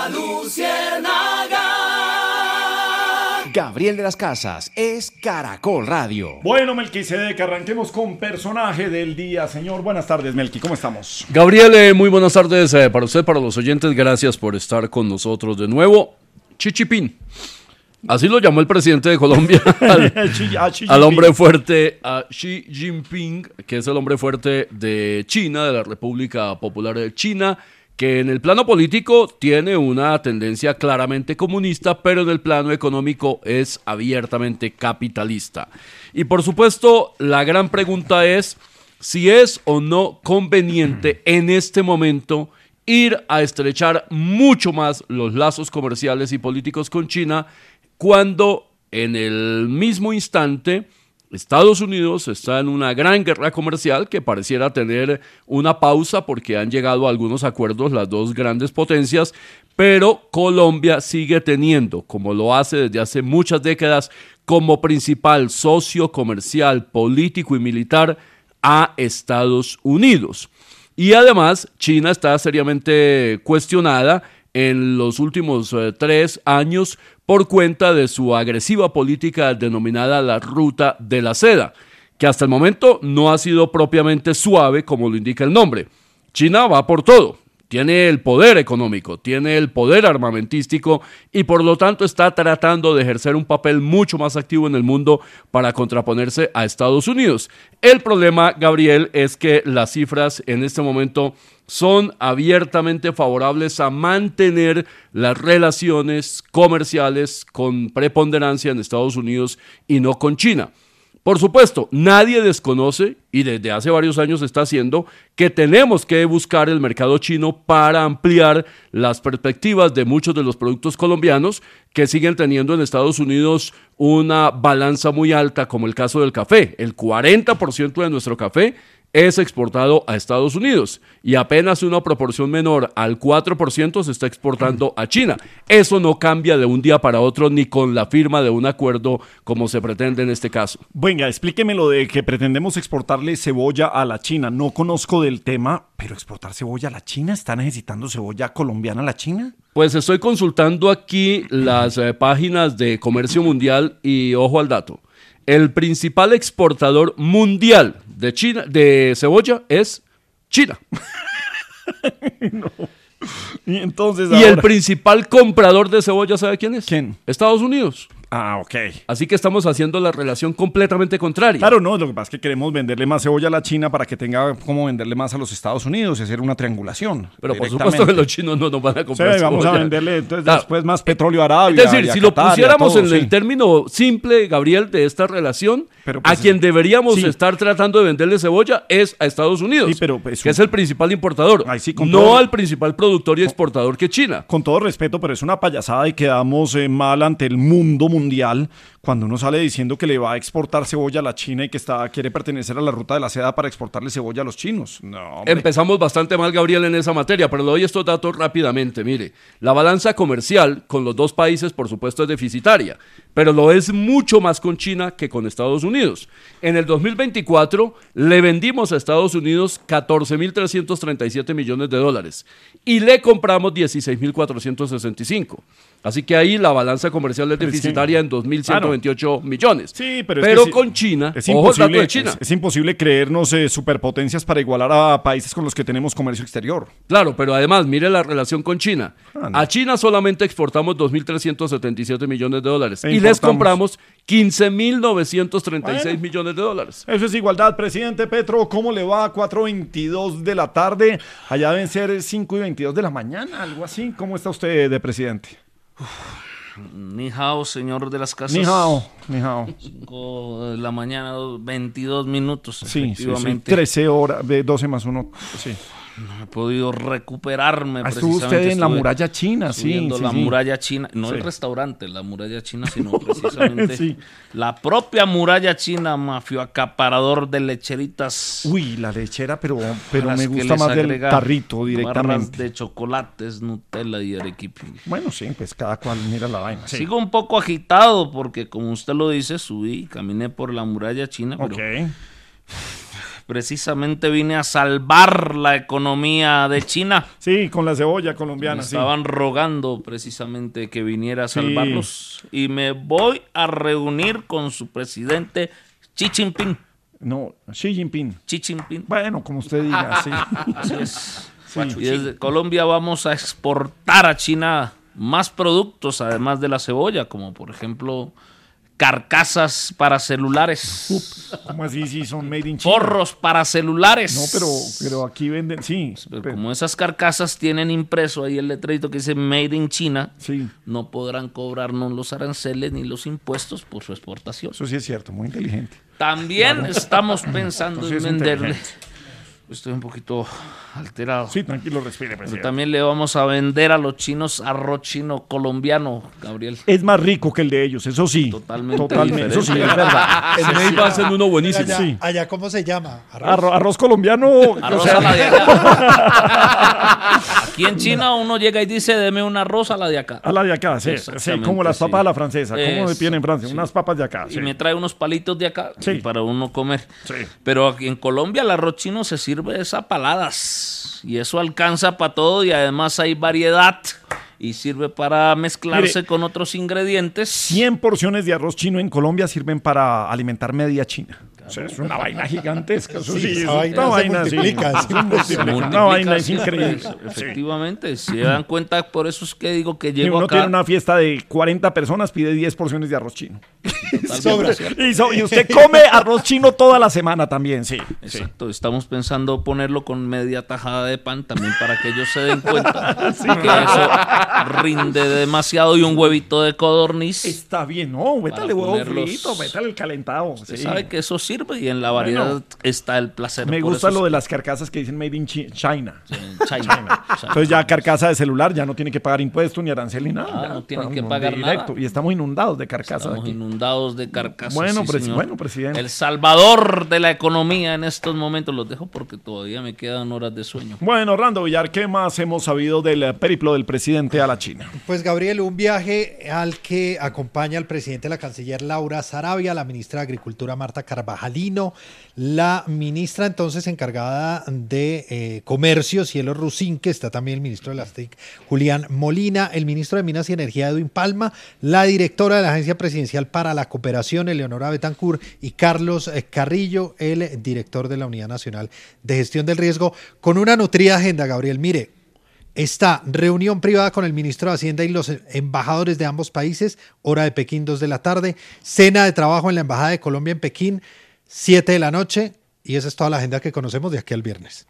Luciérnaga. Gabriel de las Casas es Caracol Radio. Bueno, Melquisedec, arranquemos con personaje del día. Señor, buenas tardes, Melqui, ¿cómo estamos? Gabriel, muy buenas tardes para usted, para los oyentes. Gracias por estar con nosotros de nuevo. Chichipín. Así lo llamó el presidente de Colombia al hombre fuerte, a Xi Jinping, que es el hombre fuerte de China, de la República Popular de China, que en el plano político tiene una tendencia claramente comunista, pero en el plano económico es abiertamente capitalista. Y por supuesto, la gran pregunta es si es o no conveniente en este momento ir a estrechar mucho más los lazos comerciales y políticos con China, cuando en el mismo instante Estados Unidos está en una gran guerra comercial que pareciera tener una pausa porque han llegado a algunos acuerdos las dos grandes potencias, pero Colombia sigue teniendo, como lo hace desde hace muchas décadas, como principal socio comercial, político y militar a Estados Unidos. Y además, China está seriamente cuestionada en los últimos 3 años por cuenta de su agresiva política denominada la Ruta de la Seda, que hasta el momento no ha sido propiamente suave como lo indica el nombre. China va por todo, tiene el poder económico, tiene el poder armamentístico y por lo tanto está tratando de ejercer un papel mucho más activo en el mundo para contraponerse a Estados Unidos. El problema, Gabriel, es que las cifras en este momento son abiertamente favorables a mantener las relaciones comerciales con preponderancia en Estados Unidos y no con China. Por supuesto, nadie desconoce, y desde hace varios años se está haciendo, que tenemos que buscar el mercado chino para ampliar las perspectivas de muchos de los productos colombianos que siguen teniendo en Estados Unidos una balanza muy alta, como el caso del café. El 40% de nuestro café es exportado a Estados Unidos y apenas una proporción menor al 4% se está exportando a China. Eso no cambia de un día para otro ni con la firma de un acuerdo como se pretende en este caso. Venga, explíqueme lo de que pretendemos exportarle cebolla a la China. No conozco del tema, pero exportar cebolla a la China, ¿está necesitando cebolla colombiana a la China? Pues estoy consultando aquí las páginas de Comercio Mundial y ojo al dato. El principal exportador mundial de China, de cebolla, es China. No. Y entonces el principal comprador de cebolla, ¿sabe quién es? ¿Quién? Estados Unidos. Ah, ok. Así que estamos haciendo la relación completamente contraria. Claro, no, lo que pasa es que queremos venderle más cebolla a la China para que tenga como venderle más a los Estados Unidos y hacer una triangulación. Pero por supuesto que los chinos no nos van a comprar cebolla. Vamos a venderle entonces después más petróleo a Arabia. Es decir, si lo pusiéramos en el término simple, Gabriel, de esta relación, pero pues, a quien deberíamos estar tratando de venderle cebolla es a Estados Unidos, pero pues, que es el principal importador, no al principal productor y exportador que China. Con todo respeto, pero es una payasada y quedamos mal ante el mundo mundial cuando uno sale diciendo que le va a exportar cebolla a la China y que quiere pertenecer a la Ruta de la Seda para exportarle cebolla a los chinos. No, hombre. Empezamos bastante mal, Gabriel, en esa materia, pero le doy estos datos rápidamente. Mire, la balanza comercial con los dos países, por supuesto, es deficitaria, pero lo es mucho más con China que con Estados Unidos. En el 2024 le vendimos a Estados Unidos 14.337 millones de dólares y le compramos 16.465. Así que ahí la balanza comercial es deficitaria en 2.128 millones. Sí, pero con China, ojo el dato de China. Es imposible creernos superpotencias para igualar a países con los que tenemos comercio exterior. Claro, pero además, mire la relación con China. A China solamente exportamos 2.377 millones de dólares y les compramos 15.936 millones de dólares. Eso es igualdad, presidente Petro. ¿Cómo le va a 4:22 de la tarde? Allá deben ser 5:22 de la mañana, algo así. ¿Cómo está usted de presidente? Ni hao, señor de las casas. Ni hao, ni hao. 5 de la mañana, 22 minutos. Sí, efectivamente. 13 horas, 12 más 1. Sí. No he podido recuperarme. Estuvo usted en la muralla china, sí. La muralla china, no el restaurante, la muralla china, sino precisamente la propia muralla china, mafio acaparador de lecheritas. Uy, la lechera, pero me gusta más del tarrito directamente. Barras de chocolates, Nutella y arequipe. Bueno, sí, pues cada cual mira la vaina. Sí. Sigo un poco agitado porque, como usted lo dice, caminé por la muralla china, pero precisamente vine a salvar la economía de China. Sí, con la cebolla colombiana. Me estaban rogando precisamente que viniera a salvarlos. Y me voy a reunir con su presidente Xi Jinping. No, Xi Jinping. Xi Jinping. Bueno, como usted diga, sí. Así es. Sí. Y desde Colombia vamos a exportar a China más productos, además de la cebolla, como por ejemplo carcasas para celulares. ¿Cómo así? Sí, son made in China. Forros para celulares. No, pero aquí venden, sí. Pero como esas carcasas tienen impreso ahí el letrerito que dice Made in China, sí, no podrán cobrarnos los aranceles ni los impuestos por su exportación. Eso sí es cierto, muy inteligente. También estamos pensando en venderle. Estoy un poquito alterado. Sí, tranquilo, respire, presidente. Pero también le vamos a vender a los chinos arroz chino colombiano, Gabriel. Es más rico que el de ellos, eso sí. Totalmente. Eso sí, es verdad. El Ney va a ser uno buenísimo. Allá, ¿cómo se llama? Arroz colombiano. Arroz a la de acá. Aquí en China uno llega y dice, deme un arroz a la de acá. A la de acá, sí. Sí, como las papas a la francesa. Como me piden en Francia, sí. Unas papas de acá. Y me trae unos palitos de acá para uno comer. Sí. Pero aquí en Colombia el arroz chino se sirve a paladas. Y eso alcanza para todo y además hay variedad. Y sirve para mezclarse con otros ingredientes. 100 porciones de arroz chino en Colombia sirven para alimentar media China. O sea, es una vaina gigantesca. Eso sí, es una vaina así. Una vaina es increíble. Efectivamente, si se dan cuenta, por eso es que digo que llego uno acá. Tiene una fiesta de 40 personas, pide 10 porciones de arroz chino. Sobra. Y usted come arroz chino toda la semana también, sí. Exacto, estamos pensando ponerlo con media tajada de pan también para que ellos se den cuenta que eso rinde demasiado y un huevito de codorniz. Está bien, no, métale huevo frito, métale el calentado. Usted sabe que eso sirve y en la variedad está el placer. Me gusta lo de las carcasas que dicen Made in China. China. Entonces ya carcasa de celular ya no tiene que pagar impuestos ni arancel ni nada. No tienen que pagar directo. nada. Y estamos inundados de carcasas. Estamos aquí. inundados de carcasas. Bueno, señor. presidente. El salvador de la economía en estos momentos. Los dejo porque todavía me quedan horas de sueño. Bueno, Orlando Villar, ¿qué más hemos sabido del periplo del presidente a la China? Pues Gabriel, un viaje al que acompaña al presidente la canciller Laura Sarabia, la ministra de Agricultura Marta Carvajalino, la ministra entonces encargada de Comercio, Cielo Rusín, que está también el ministro de las TIC, Julián Molina, el ministro de Minas y Energía, Edwin Palma, la directora de la Agencia Presidencial para la Cooperación, Eleonora Betancourt, y Carlos Carrillo, el director de la Unidad Nacional de Gestión del Riesgo, con una nutrida agenda, Gabriel. Mire, está reunión privada con el ministro de Hacienda y los embajadores de ambos países, hora de Pekín, 2 de la tarde, cena de trabajo en la Embajada de Colombia en Pekín, 7 de la noche, y esa es toda la agenda que conocemos de aquí al viernes.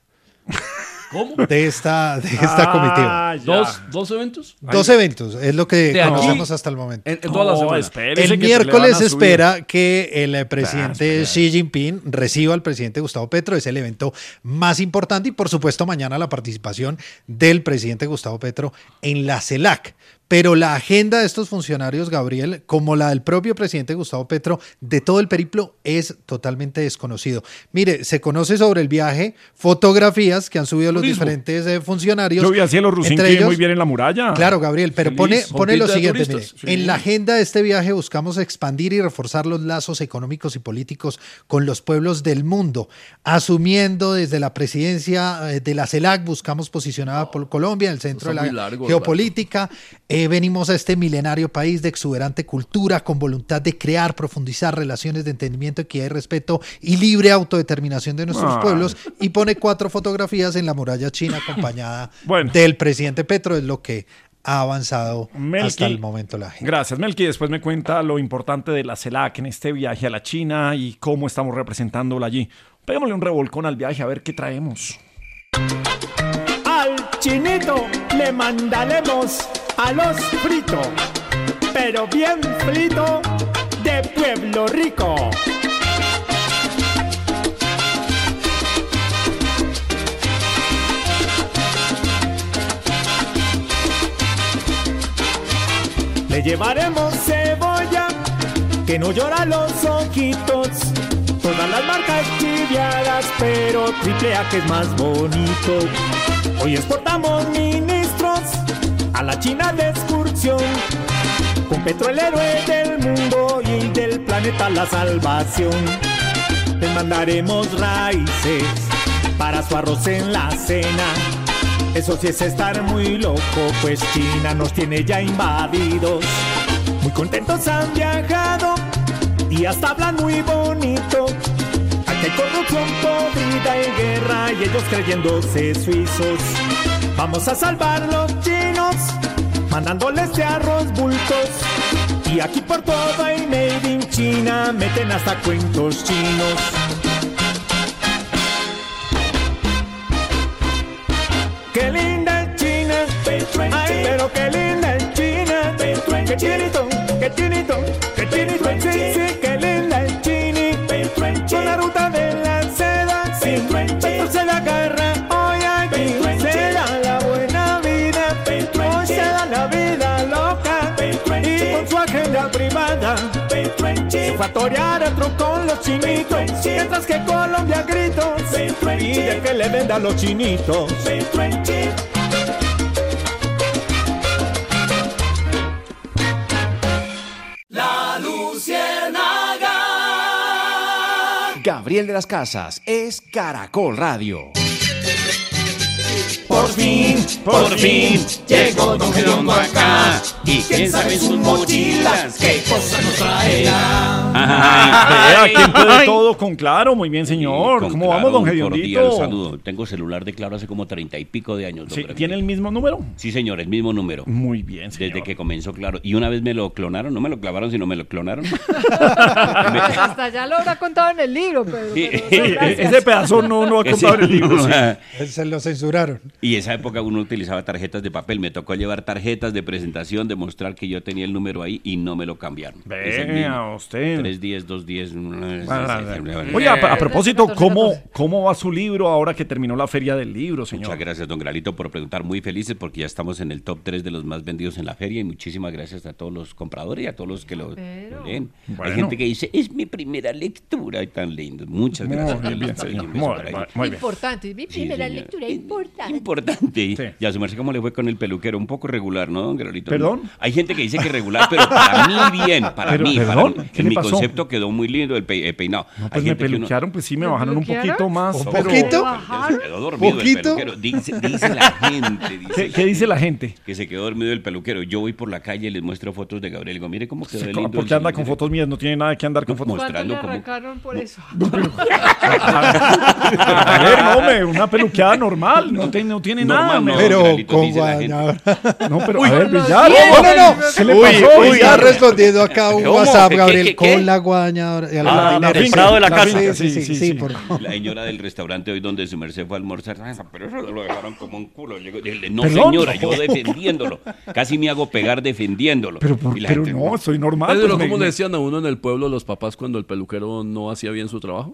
¿Cómo? De esta comitiva. ¿Dos eventos? 2 eventos, es lo que conocemos hasta el momento. En toda la semana. El miércoles se espera que el presidente Xi Jinping reciba al presidente Gustavo Petro, es el evento más importante, y por supuesto mañana la participación del presidente Gustavo Petro en la CELAC. Pero la agenda de estos funcionarios, Gabriel, como la del propio presidente Gustavo Petro, de todo el periplo, es totalmente desconocido. Mire, se conoce sobre el viaje, fotografías que han subido los diferentes funcionarios. Yo vi a Cielo Rusín que muy bien en la muralla. Claro, Gabriel, pero pone lo siguiente. Mire, en la agenda de este viaje buscamos expandir y reforzar los lazos económicos y políticos con los pueblos del mundo. Asumiendo desde la presidencia de la CELAC, buscamos posicionar a Colombia en el centro de la geopolítica. Venimos a este milenario país de exuberante cultura, con voluntad de crear, profundizar relaciones de entendimiento, equidad y respeto y libre autodeterminación de nuestros pueblos, y pone 4 fotografías en la muralla china acompañada del presidente Petro, es lo que ha avanzado hasta el momento la agenda. Gracias, Melqui. Después me cuenta lo importante de la CELAC en este viaje a la China y cómo estamos representándola allí. Pégamosle un revolcón al viaje a ver qué traemos. Al chinito le mandaremos a los fritos, pero bien frito de Pueblo Rico. Le llevaremos cebolla, que no llora los ojitos. Todas las marcas chiviadas, pero triple A que es más bonito. Hoy exportamos ministros a la China de excursión, con Petro el héroe del mundo y del planeta la salvación. les mandaremos raíces para su arroz en la cena. Eso sí es estar muy loco, pues China nos tiene ya invadidos. Muy contentos han viajado y hasta hablan muy bonito. Aquí hay corrupción podrida y guerra y ellos creyéndose suizos. Vamos a salvar los chinos, mandándoles de arroz bultos. Y aquí por todo hay made in China, meten hasta cuentos chinos. Qué linda es China, ay pero qué linda es China. Qué chinito, qué chinito, qué chinito, sí, sí, qué linda es Chini. Con la ruta de la seda, sí, Petro se la agarra hoy aquí. Se da la buena vida, hoy se da la vida loca. Y con su agenda privada, se fue a torear a truco con los chinitos. Mientras que Colombia grito, pide que le venda a los chinitos. La Luciérnaga. Gabriel de las Casas es Caracol Radio. Por fin, llegó Don Gediondo acá. Y quién sabe sus mochilas, qué cosas nos traerá. Vea, ¿quién puede todo con Claro? Muy bien, señor. ¿Cómo vamos, Don Gediondito? Cordial saludo. Tengo celular de Claro hace como 30 y pico de años. Sí, ¿tiene el mismo número? Sí, señor, el mismo número. Muy bien, señor. Desde que comenzó Claro. Y una vez me lo clonaron, no me lo clavaron, sino me lo clonaron. Hasta ya lo habrá contado en el libro, pero ese pedazo no ha contado en el libro. Sí. Se lo censuraron. Y esa época uno utilizaba tarjetas de papel. Me tocó llevar tarjetas de presentación, demostrar que yo tenía el número ahí y no me lo cambiaron. Vea usted. 310, 210. Oye, a propósito, ¿cómo va su libro ahora que terminó la feria del libro, señor? Muchas gracias, don Gralito, por preguntar. Muy felices porque ya estamos en el top 3 de los más vendidos en la feria y muchísimas gracias a todos los compradores y a todos los que lo leen. Bueno. Hay gente que dice, es mi primera lectura y tan lindo. Muchas gracias. Muy bien, señor. Muy bien. importante, mi primera lectura importante. Importante. Sí. Y a su merced, ¿cómo le fue con el peluquero? Un poco regular, ¿no, don Gralito? ¿Perdón? Hay gente que dice que regular, pero para mí bien, para mí. ¿Perdón? ¿Qué En le mi pasó? concepto quedó muy lindo el peinado. No, Hay pues me gente que uno- peluquearon, pues sí, me bajaron un peluquearon? poquito más. ¿Un pero- poquito? Se quedó dormido ¿Poquito? el peluquero. Dice la gente. ¿Qué dice la gente? Que se quedó dormido el peluquero. Yo voy por la calle y les muestro fotos de Gabriel. Digo, mire cómo quedó de lindo. ¿Por qué anda con fotos mías? No tiene nada que andar con fotos. ¿Cuánto le mostrando cómo- arrancaron por eso? A ver, no, una peluqueada normal. No tiene nada. Normal, no. Pero Gralito, con dice la gente. guadaña. No, pero a Con ver, los Villar. dientes. No. ¿Qué le Uy, pasó? está respondiendo acá un ¿Cómo? WhatsApp, ¿Qué, Gabriel, qué? con la guadaña. la el finca, Prado de la casa. finca, Sí, por favor. La señora del restaurante hoy donde su merced fue a almorzar, pero eso lo dejaron como un culo. Dile, no, ¿Perdón? señora, yo defendiéndolo. Casi me hago pegar defendiéndolo. Pero Y la pero gente, no, soy normal. Pedro, pues, ¿cómo le decían a uno en el pueblo los papás cuando el peluquero no hacía bien su trabajo?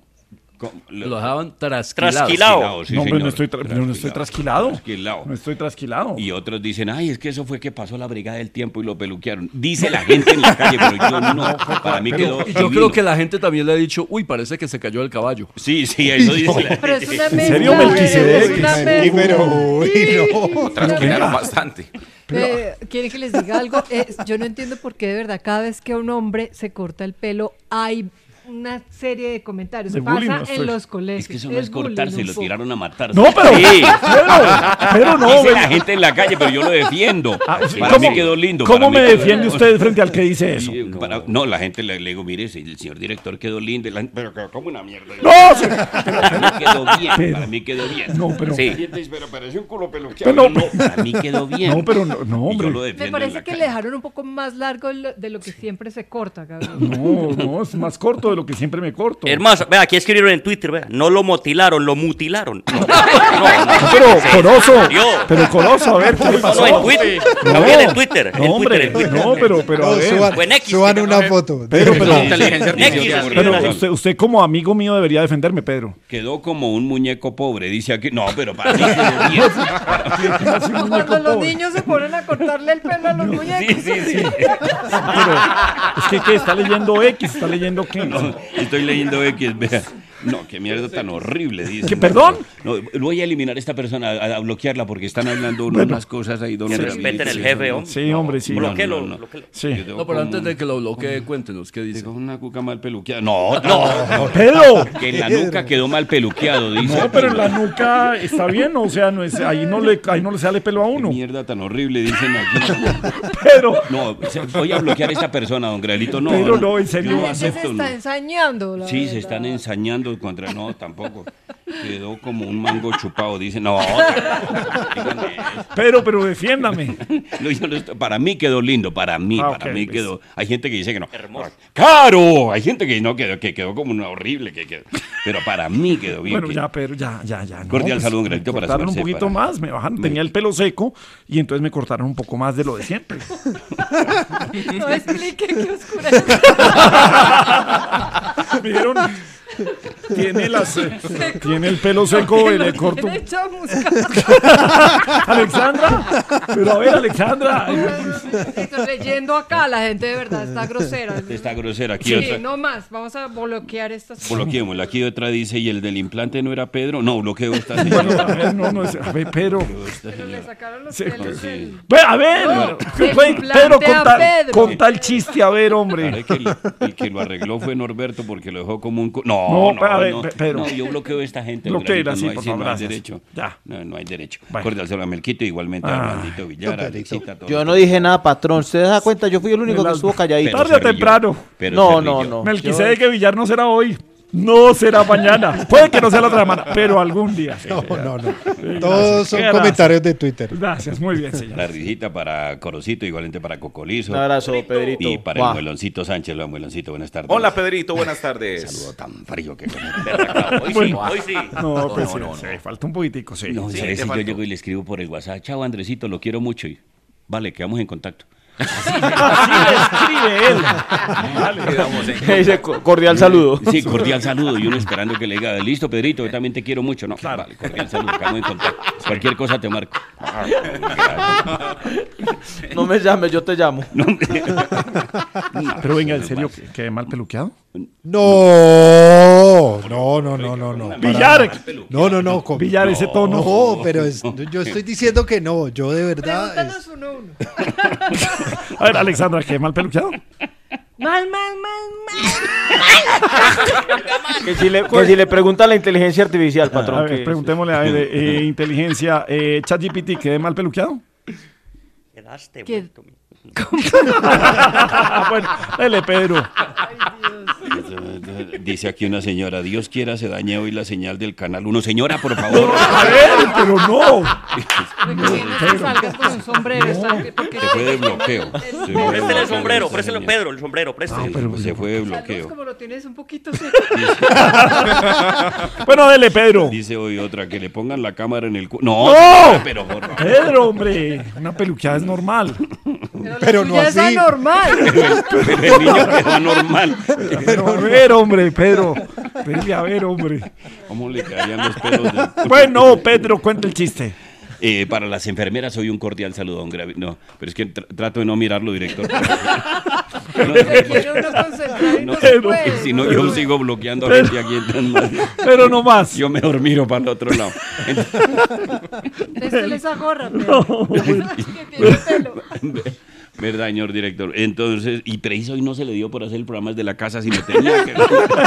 Lo dejaban trasquilado. Trasquilado. Sí, No, hombre, señor. no estoy trasquilado. Trasquilado. No estoy trasquilado. Y otros dicen, ay, es que eso fue que pasó la brigada del tiempo y lo peluquearon. Dice la gente en la calle, pero yo no. Para mí quedó Y yo creo divino. que la gente también le ha dicho, uy, parece que se cayó el caballo. Sí, eso dice la Pero es una ¿En mezcla. serio, Melquisedec? Es una Sí, mezcla. pero uy, no. Trasquilaron bastante. ¿Quieren que les diga algo? Yo no entiendo por qué de verdad cada vez que a un hombre se corta el pelo hay una serie de comentarios. De Pasa bullying, no en estoy- los colegios. Es que eso no es bullying cortarse, un lo poco. tiraron a matar. No, pero. Sí. Pero no, Dice ven. la gente en la calle, pero yo lo defiendo. Para ¿Cómo- mí quedó lindo. ¿Cómo para mí me quedó defiende lindo. usted frente al que dice eso? No, la gente le digo, mire, si el señor director quedó lindo. Pero como una mierda. No, Para mí quedó bien. Pero- Para mí quedó bien. no, pero. Sí. Pero pareció un culo peluqueado. Pero- No, para mí quedó bien. No, pero no, Y yo hombre. lo Me defiendo en parece la que calle. le dejaron un poco más largo de lo que siempre se corta, Gabriel. No, es más corto de lo que siempre me corto. Hermano, vea, aquí escribieron en Twitter, vea, no lo motilaron, lo mutilaron. No, Pero, Corozo, Dios. pero Corozo, a ver, ¿qué le pasó? en Twitter. Gabriel, en Twitter. No, hombre, no, pero a No, ver. Buen X, suban que una no- foto. Pero, Inteligencia artificial. pero usted como amigo mío debería defenderme, Pedro. Quedó como un muñeco pobre, dice aquí. No, pero para mí quedó bien. Cuando los niños se ponen a cortarle el pelo a los muñecos. Pero es que ¿qué? ¿Está leyendo X? ¿Está leyendo qué? No, estoy leyendo X, vea. No, qué mierda tan horrible, dice. ¿Qué, perdón? No, voy a eliminar a esta persona, a bloquearla, porque están hablando unas cosas ahí. Que respeten el jefe, hombre. Sí, hombre, sí. Bloquéelo. Sí. No, pero antes de que lo bloquee, cuéntenos, ¿qué dice? Tengo una cuca mal peluqueada. No. Pedro. Que en la nuca quedó mal peluqueado, dice. No, pero en la nuca está bien, o sea, no es, ahí no le sale pelo a uno. Qué mierda tan horrible, dicen aquí. Pero No, voy a bloquear a esta persona, don Grelito. No, Pero no, en serio. No Se acepto. está No. ensañando. La Sí, verdad. se están ensañando contra... No, tampoco. Quedó como un mango chupado. Dice, no, digan eso. Pero defiéndame. No, para mí quedó lindo, para mí Ok, quedó. listo. Hay gente que dice que no. Hermoso. ¡Claro! Hay gente que no, que quedó como una horrible. Pero para mí quedó bien. Bueno, ya, pero ya. No, Cordial saludo, un granito me para cortaron su un merced, poquito para- más, me bajan, tenía el pelo seco y entonces me cortaron un poco más de lo de siempre. No explique qué oscurece. Me dijeron, tiene el pelo seco y le corto. Tiene chamusca. Alexandra, pero a ver, Alexandra. Estoy leyendo acá, la gente de verdad está grosera. Está grosera. Aquí Sí, otra. no más, vamos a bloquear estas Bloqueémosla. Aquí otra dice, ¿y el del implante no era Pedro? No, bloqueo a esta Bueno, señora. a ver, no es, a ver, pero. Pero le sacaron los Sí, pelos sí. del... A ver, No, Pedro, implante a Pedro. conta el chiste, a ver, hombre. Parece que el que lo arregló fue Norberto porque lo dejó como un... No, a ver, no, Pedro. no, yo bloqueo a esta gente. Bloquéela, Granito, sí, no hay, por sí, favor, no hay gracias. derecho. Ya. No hay derecho. Bueno. Cordial saludo a Melquito, igualmente a Blandito Villar, a Alexita, a todos. Yo no dije nada, patrón. ¿Usted se da cuenta? Yo fui el único que estuvo calladito. Tarde o temprano. No. Melquisedec Villar no será hoy. No será mañana. Puede que no sea la otra semana, pero algún día. No. Todos son Gracias. comentarios de Twitter. Gracias, muy bien, señor. La risita para Corocito, igualmente para Cocolizo. Un abrazo, Pedrito. Y para Guau. el Mueloncito Sánchez. Lo Mueloncito, buenas tardes. Hola, Pedrito, buenas tardes. Saludo tan frío que... Hoy sí. No, pues sí, falta un poquitico, sí. No, Sí, ¿sabes te si yo faltó. llego y le escribo por el WhatsApp? Chao, Andresito, lo quiero mucho. Y vale, quedamos en contacto. Así escribe él. Quedamos en... Dice cordial saludo. Sí, cordial saludo. Y uno esperando que le diga, listo, Pedrito, yo también te quiero mucho. No, vale, cordial saludo, quedamos en contacto. Cualquier cosa te marco. No me llames, yo te llamo. Pero venga, en serio, ¿qué mal peluqueado? No. Villar. No. Villar, ese tono. No, pero yo estoy diciendo que no. Yo de verdad. Pregúntanos uno a uno. A ver, Alexandra, ¿qué mal peluqueado? Mal. Que si le pregunta a la inteligencia artificial, patrón. A ver, que- preguntémosle a ver, inteligencia, ChatGPT, ¿qué mal peluqueado? Quedaste ¿Qué? vuelto. Bueno, dale, Pedro. Dice aquí una señora, Dios quiera se dañe hoy la señal del canal 1. Señora, por favor. A ver, pero no. Que salgas con un sombrero. Porque Se fue de bloqueo. Préstele el sombrero, préstele Pedro, el sombrero, préstele. pero- Se fue de Saludos, bloqueo. como lo tienes un poquito seco. Bueno, dale, Pedro. Dice hoy otra, que le pongan la cámara en el cu... No, ¡No! pero por favor. Pedro, hombre. Una peluqueada es normal. Pero la no tuya es así. anormal. Pero el niño quedó normal. Pero a ver, hombre, Pedro. Vele a ver, hombre. ¿Cómo le caían los pelos? Bueno, Pedro, cuenta el chiste. Para las enfermeras hoy un cordial saludo. No, pero es que trato de no mirarlo, director. Se quiere uno concentrar y no se Pero- puede. Si no, yo sigo bloqueando a gente aquí. Pero no más. Yo mejor miro para el otro lado. Préstele esa gorra, pero. Que tiene pelo. ¿Verdad, señor director? Entonces, y preciso hoy no se le dio por hacer el programa de la casa, sino tenía que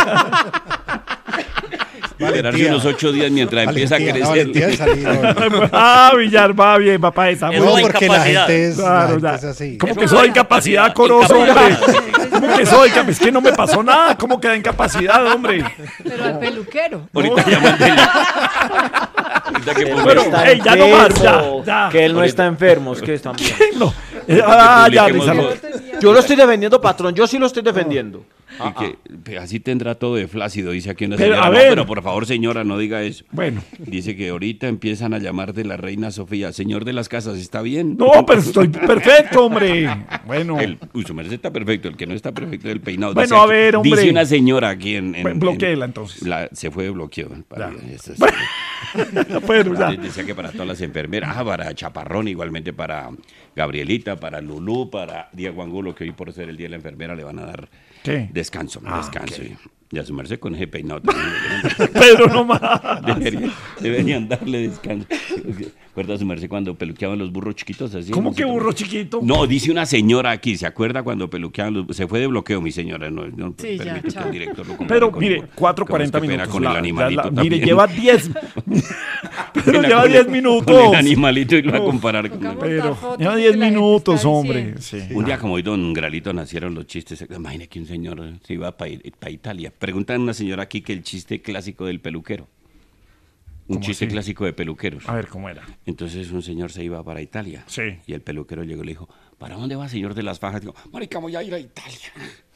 esperarse unos 8 días mientras empieza a crecer. Valentía de salir hoy. Villar, va bien, papá. Esa Eso No, de porque la incapacidad. gente es, Claro, la ya. gente es así. ¿Cómo Eso que es soy una incapacidad, incapacidad. Corozo, hombre? ¿Cómo que soy? Es que no me pasó nada. ¿Cómo que da incapacidad, hombre? Pero al peluquero. Ahorita llaman ahorita que ponga- Pero, Está ey, ya no más, enfermo, ya. Que él no está enfermo, es que está bien. No. Ya, publiquemos Alexandra. Yo lo estoy defendiendo, patrón. Yo sí lo estoy defendiendo. y que así tendrá todo de flácido, dice aquí una Pero, señora. a No, ver. pero por favor, señora, no diga eso. Bueno. Dice que ahorita empiezan a llamar de la reina Sofía. Señor de las casas, ¿está bien? No, pero estoy perfecto, hombre. Bueno. Su merced está perfecto, el que no está perfecto es el peinado. Bueno, Dice a ver, hombre. Dice una señora aquí en Bloquéela, entonces. Se fue de bloqueo. Eso es- Pero ya. Decía que para todas las enfermeras, para Chaparrón, igualmente para Gabrielita, para Lulú, para Diego Angulo, que hoy por ser el día de la enfermera le van a dar ¿Qué? descanso. Descanso. Ya su merced con ese peinado. Pedro, no más. Deberían darle descanso. ¿Recuerda su merced cuando peluqueaban los burros chiquitos así? ¿Cómo no que sé burro chiquito? No, dice una señora aquí, ¿se acuerda cuando peluqueaban los... Se fue de bloqueo, mi señora, no Sí, ya, permite que chao. el director lo compare Pero conmigo. mire, 4:40 Qué pena minutos. con el animalito mire, también. lleva 10. Pero Pena lleva con 10 el- minutos. Con el animalito y lo va a comparar con él. Pero lleva 10 minutos, hombre. Sí. Un día como hoy, don Gralito, nacieron los chistes. Imagine que un señor se iba para Italia. Preguntan a una señora aquí que el chiste clásico del peluquero. Un ¿Cómo chiste así? clásico de peluqueros. A ver, ¿cómo era? Entonces un señor se iba para Italia. Sí. Y el peluquero llegó y le dijo, ¿para dónde va, señor de las fajas? Digo, marica, voy a ir a Italia.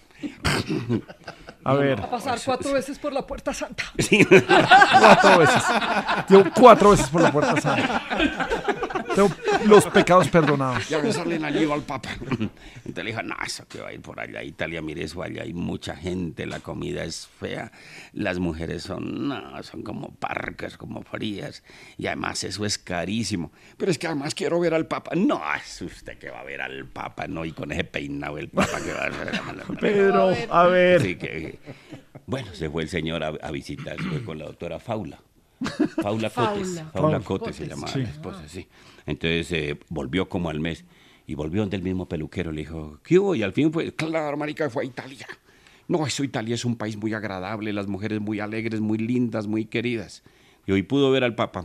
A ver. A pasar 4 veces por la Puerta Santa. 4 veces. Llevo 4 veces por la puerta santa. Tengo los pecados perdonados. Y a besarle la lleva al Papa. Entonces le dijo, no, eso que va a ir por allá a Italia, mire eso, allá hay mucha gente, la comida es fea, las mujeres son como parcas, como frías, y además eso es carísimo. Pero es que además quiero ver al Papa. No, es usted que va a ver al Papa, no, y con ese peinado el Papa que va a ver. Pedro, a ver. Sí, bueno, se fue el señor a visitar, se fue con la doctora Faula. Faula Cotes. Faula Cotes se llamaba la esposa, sí. Entonces volvió como al mes y volvió donde el mismo peluquero. Le dijo, ¿qué hubo? Y al fin fue, claro, marica, fue a Italia. No, eso Italia es un país muy agradable, las mujeres muy alegres, muy lindas, muy queridas. Y hoy pude ver al Papa.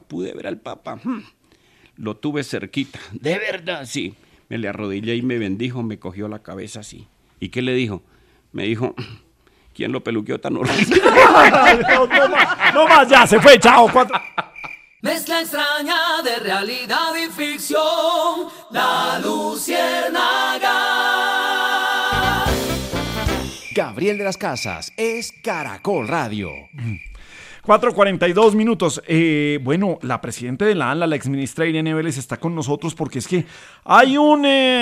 Lo tuve cerquita. ¿De verdad? Sí. Me le arrodillé y me bendijo, me cogió la cabeza así. ¿Y qué le dijo? Me dijo, ¿quién lo peluqueó tan horrible? No más, ya, se fue, chao. 4. Mezcla extraña de realidad y ficción, La Luciérnaga. Gabriel de las Casas es Caracol Radio. 4:42 minutos. Bueno, la presidenta de la ANLA, la exministra Irene Vélez, está con nosotros porque es que hay un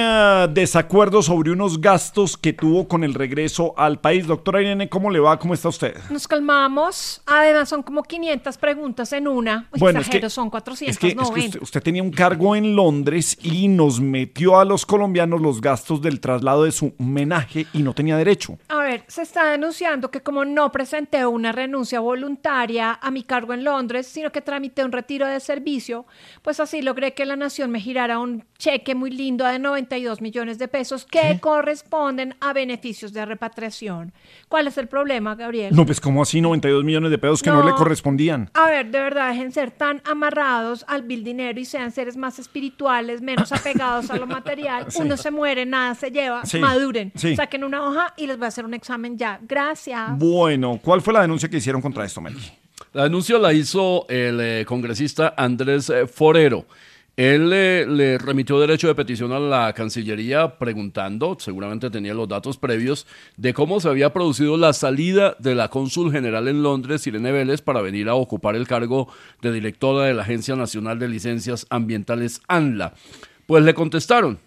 desacuerdo sobre unos gastos que tuvo con el regreso al país. Doctora Irene, ¿cómo le va? ¿Cómo está usted? Nos calmamos. Además, son como 500 preguntas en una. Bueno, Exagero, es que, son 490. es que usted tenía un cargo en Londres y nos metió a los colombianos los gastos del traslado de su homenaje y no tenía derecho. A ver, se está denunciando que como no presenté una renuncia voluntaria a mi cargo en Londres, sino que tramité un retiro de servicio, pues así logré que la nación me girara un cheque muy lindo de 92 millones de pesos que corresponden a beneficios de repatriación. ¿Cuál es el problema, Gabriel? No, pues ¿cómo así 92 millones de pesos que no le correspondían? A ver, de verdad, dejen ser tan amarrados al vil dinero y sean seres más espirituales, menos apegados a lo material. Sí. Uno se muere, nada se lleva, Sí. maduren, Sí. saquen una hoja y les voy a hacer un examen ya. Gracias. Bueno, ¿cuál fue la denuncia que hicieron contra esto, Meli? La denuncia la hizo el congresista Andrés Forero. Él le remitió derecho de petición a la Cancillería preguntando, seguramente tenía los datos previos, de cómo se había producido la salida de la cónsul general en Londres, Irene Vélez, para venir a ocupar el cargo de directora de la Agencia Nacional de Licencias Ambientales, ANLA. Pues le contestaron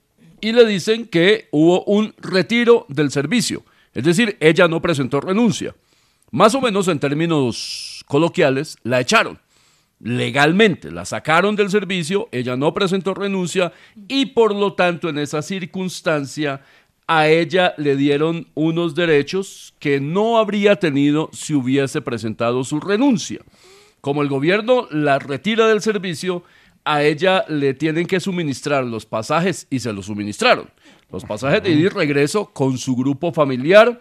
y le dicen que hubo un retiro del servicio. Es decir, ella no presentó renuncia. Más o menos en términos coloquiales, la echaron. Legalmente, la sacaron del servicio, ella no presentó renuncia y por lo tanto en esa circunstancia a ella le dieron unos derechos que no habría tenido si hubiese presentado su renuncia. Como el gobierno la retira del servicio, a ella le tienen que suministrar los pasajes y se los suministraron. Los pasajes de ida y regreso con su grupo familiar,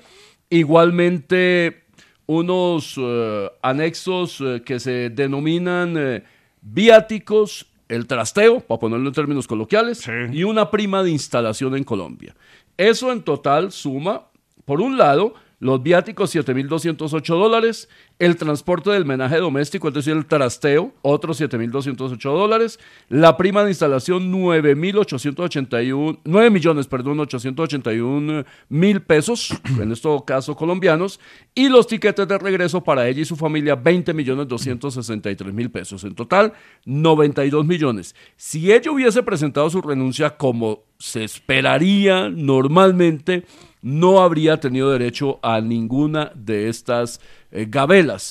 igualmente unos anexos que se denominan viáticos, el trasteo, para ponerlo en términos coloquiales, y una prima de instalación en Colombia. Eso en total suma, por un lado, los viáticos $7,208, el transporte del menaje doméstico, es decir, el trasteo, otros $7,208, la prima de instalación $9,881,000 pesos, en este caso colombianos, y los tiquetes de regreso para ella y su familia $20,263,000 pesos. En total, 92 millones. Si ella hubiese presentado su renuncia como se esperaría normalmente, no habría tenido derecho a ninguna de estas gabelas.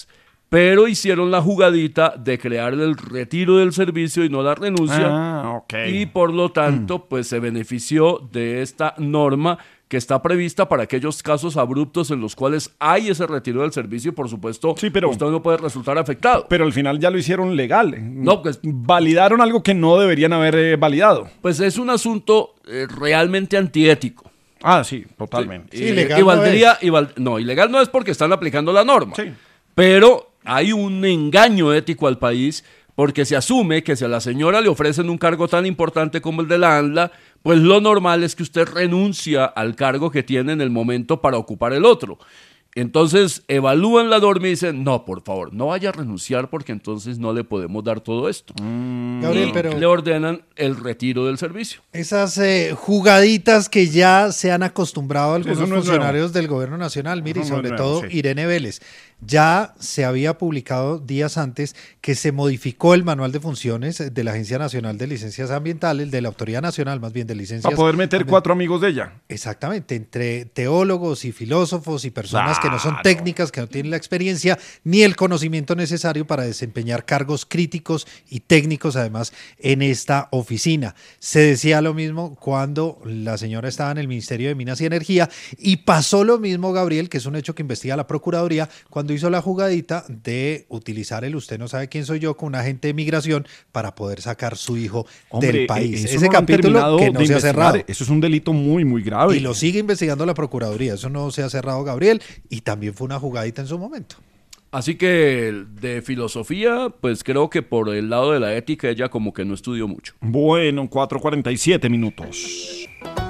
pero hicieron la jugadita de crear el retiro del servicio y no la renuncia. Y por lo tanto, pues se benefició de esta norma que está prevista para aquellos casos abruptos en los cuales hay ese retiro del servicio y por supuesto usted no puede resultar afectado. Pero al final ya lo hicieron legal. No, pues validaron algo que no deberían haber validado. Pues es un asunto realmente antiético. Ah, sí, totalmente. Sí, ilegal ilegal no es porque están aplicando la norma. Sí. Pero hay un engaño ético al país porque se asume que si a la señora le ofrecen un cargo tan importante como el de la ANLA, pues lo normal es que usted renuncia al cargo que tiene en el momento para ocupar el otro. Entonces evalúan la norma y dicen, no, por favor, no vaya a renunciar porque entonces no le podemos dar todo esto. Gabriel, pero le ordenan el retiro del servicio. Esas jugaditas que ya se han acostumbrado algunos Eso no es funcionarios del gobierno nacional, mire, y Eso no sobre es nuevo, todo sí. Irene Vélez. Ya se había publicado días antes que se modificó el manual de funciones de la Agencia Nacional de Licencias Ambientales, de la Autoridad Nacional más bien de Licencias. Para poder meter 4 amigos de ella. Exactamente, entre teólogos y filósofos y personas que no son técnicas, que no tienen la experiencia ni el conocimiento necesario para desempeñar cargos críticos y técnicos además en esta oficina. Se decía lo mismo cuando la señora estaba en el Ministerio de Minas y Energía y pasó lo mismo, Gabriel, que es un hecho que investiga la Procuraduría, cuando hizo la jugadita de utilizar el usted no sabe quién soy yo con un agente de migración para poder sacar su hijo del país. Eso Ese no lo han capítulo terminado que no de se ha investigar. cerrado. Eso es un delito muy, muy grave. Y lo sigue investigando la Procuraduría. Eso no se ha cerrado, Gabriel, y también fue una jugadita en su momento. Así que de filosofía, pues creo que por el lado de la ética ella como que no estudió mucho. Bueno, 4:47 minutos.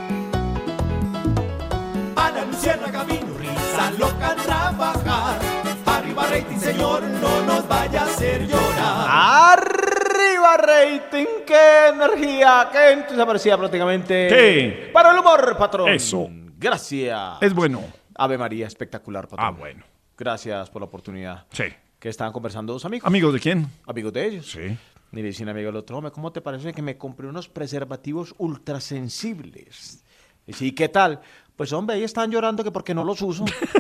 Ana Luciana Camino, risa loca trabajar. Arriba rating, señor, no nos vaya a hacer llorar. Arriba rating, qué energía, qué entusiasmo parecía prácticamente. ¿Qué? Para el humor, patrón. Eso. Gracias. Es bueno. Ave María, espectacular, patrón. Ah, bueno. Gracias por la oportunidad. Sí. Que estaban conversando dos amigos. ¿Amigos de quién? Amigos de ellos. Sí. Y le dice un amigo al otro, hombre, ¿cómo te parece que me compré unos preservativos ultrasensibles? Y dice, ¿y qué tal? Pues hombre, ahí están llorando que porque no los uso.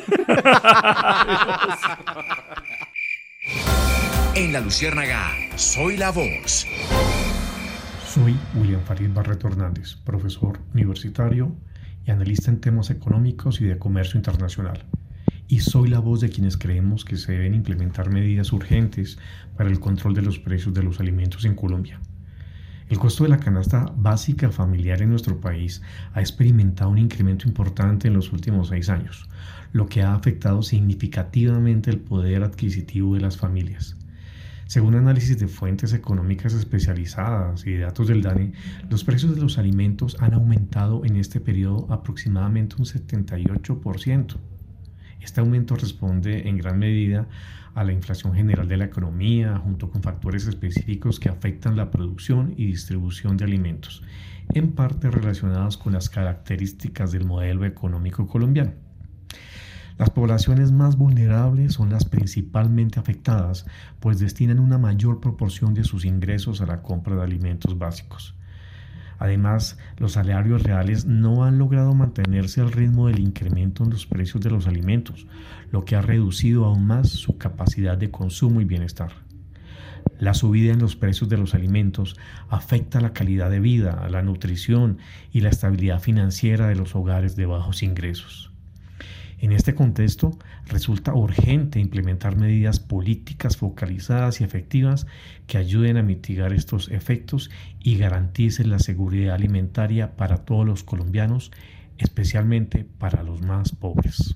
En La Luciérnaga, soy la voz. Soy William Farid Barreto Hernández, profesor universitario y analista en temas económicos y de comercio internacional. Y soy la voz de quienes creemos que se deben implementar medidas urgentes para el control de los precios de los alimentos en Colombia. El costo de la canasta básica familiar en nuestro país ha experimentado un incremento importante en los últimos 6 años, lo que ha afectado significativamente el poder adquisitivo de las familias. Según análisis de fuentes económicas especializadas y de datos del DANE, los precios de los alimentos han aumentado en este periodo aproximadamente un 78%. Este aumento responde en gran medida a la inflación general de la economía, junto con factores específicos que afectan la producción y distribución de alimentos, en parte relacionados con las características del modelo económico colombiano. Las poblaciones más vulnerables son las principalmente afectadas, pues destinan una mayor proporción de sus ingresos a la compra de alimentos básicos. Además, los salarios reales no han logrado mantenerse al ritmo del incremento en los precios de los alimentos, lo que ha reducido aún más su capacidad de consumo y bienestar. La subida en los precios de los alimentos afecta la calidad de vida, la nutrición y la estabilidad financiera de los hogares de bajos ingresos. En este contexto, resulta urgente implementar medidas políticas focalizadas y efectivas que ayuden a mitigar estos efectos y garanticen la seguridad alimentaria para todos los colombianos, especialmente para los más pobres.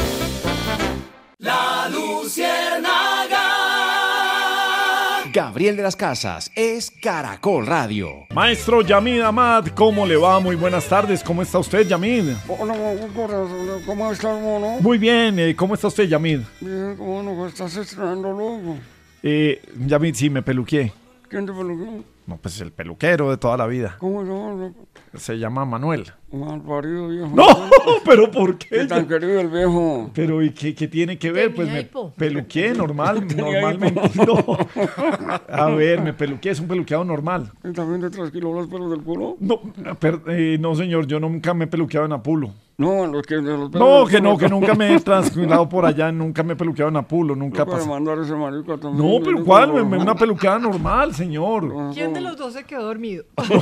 La Luciérnaga. Gabriel de las Casas es Caracol Radio. Maestro Yamid Amad, ¿cómo le va? Muy buenas tardes. ¿Cómo está usted, Yamid? Hola, ¿cómo estás, mono? Muy bien. ¿Cómo está usted, Yamid? Bien, ¿cómo no? ¿Estás estrenando logo? Yamid, sí, me peluqué. ¿Quién te peluqueó? No, pues el peluquero de toda la vida. ¿Cómo se llama? Se llama Manuel. Mal parido, viejo. No, pero ¿por qué? ¿Qué tan querido el viejo? Pero ¿y qué tiene que ver? Pues me peluqué normalmente. No. A ver, me peluqué, es un peluqueado normal. ¿Y también te trasquiló los pelos del culo? No, no, señor, yo nunca me he peluqueado en Apulo. No, los que... Los No, que nunca me he transcurrido por allá, nunca me he peluqueado en Apulo, nunca puede pasó. mandar ese marica también. No, pero ¿cuál? Una peluqueada normal, señor. ¿Quién de los dos se quedó dormido?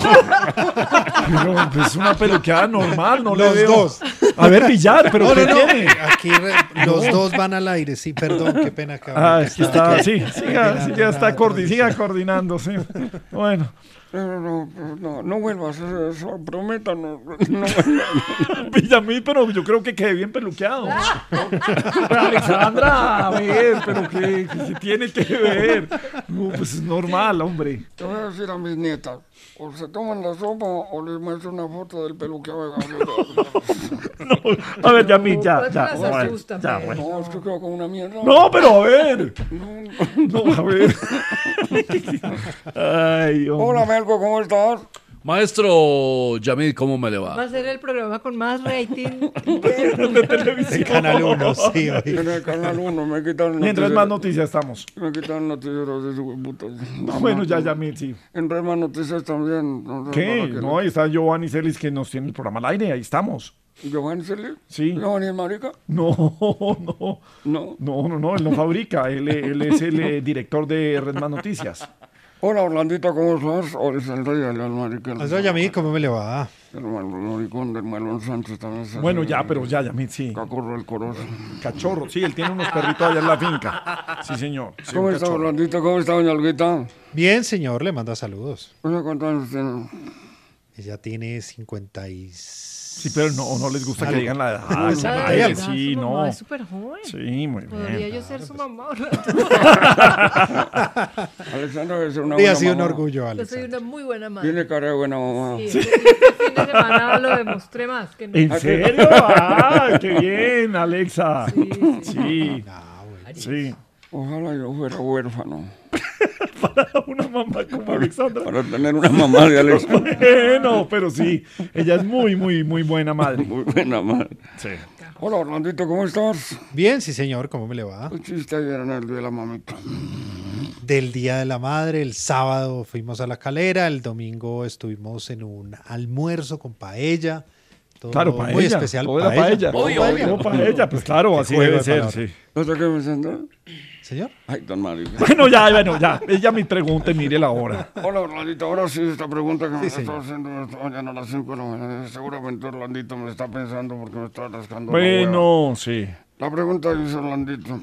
Pero, pues una peluqueada normal, no Los le veo. dos. A ver, Villar, pero ¿qué tiene? Aquí los dos van al aire, sí, perdón, qué pena. Es que está, sí, siga coordinando, sí. Bueno. No vuelvas a hacer eso, prométanos. Villamil, pero yo creo que quedé bien peluqueado. Pero Alexandra, a ver, pero ¿qué tiene que ver? No, pues es normal, hombre. Te voy a decir a mis nietas, o se toman la sopa o les muestro una foto del peluqueado de Gabriel. A ver, Yamil, ya. Bueno. No, es que quedo como una mierda. No, pero a ver. No, a ver. Ay, hola, Melco, ¿cómo estás? Maestro Yamil, ¿cómo me le va? Va a ser el programa con más rating de televisión. El Canal 1, sí. En el Canal 1 me quitan Mientras más noticias estamos. Me quitan noticieros de su puta. Bueno, ya, Yamil, sí. En más noticias también. ¿Qué? No, ahí está Giovanni Celis que nos tiene el programa al aire, ahí estamos. ¿Giovanni Celis? Sí. ¿Giovanni es marica? No, él no fabrica, él es el director de Red Más Noticias. Hola, Orlandito, ¿cómo estás? Hola, es el rey del marica. Eso, Yamil, ¿cómo me le va? El maricón del Melón Sánchez también. Bueno, ya, pero ya, Yamil, sí. Cachorro el corozo. Cachorro, sí, él tiene unos perritos allá en la finca. Sí, señor. Sí, ¿Cómo está, Orlandito? ¿Cómo está, doña Olguita? Bien, señor, le manda saludos. ¿Cuántos años tiene? Ella tiene 56. Sí, pero no les gusta que digan la edad. Sí, no. Es súper joven. Sí, muy bien. Podría yo ser su mamá. Alexandra debe ser una buena mamá. Ha sido un orgullo, Yo soy una muy buena madre. Tiene cara de buena mamá. Sí, este fin de semana lo demostré más. Que no. ¿En serio? ¡Qué bien, Alexa! Sí. Sí. Ojalá yo fuera huérfano. Para una mamá como Alexandra. Para tener una mamá de Alexandra. Bueno, pero sí, ella es muy buena madre. Muy buena madre. Sí. Hola, Orlandito, ¿cómo estás? Bien, sí, señor, ¿cómo me le va? ¿Qué chiste ayer en el Día de la Mamita? Del Día de la Madre, el sábado fuimos a La Calera, el domingo estuvimos en un almuerzo con paella. Todo claro, paella. Muy especial. Todo era paella. Obvio. Paella, pues claro, así debe ser, sí. ¿Hasta qué me siento? ¿Señor? Ay, tan marica. Bueno, ya. Ella me pregunta y mire la hora. Hola, Orlandito. Ahora sí, esta pregunta que me está haciendo esta mañana a las 5 de la mañana. Seguramente Orlandito me está pensando porque me está rascando. Bueno, sí. La pregunta dice Orlandito.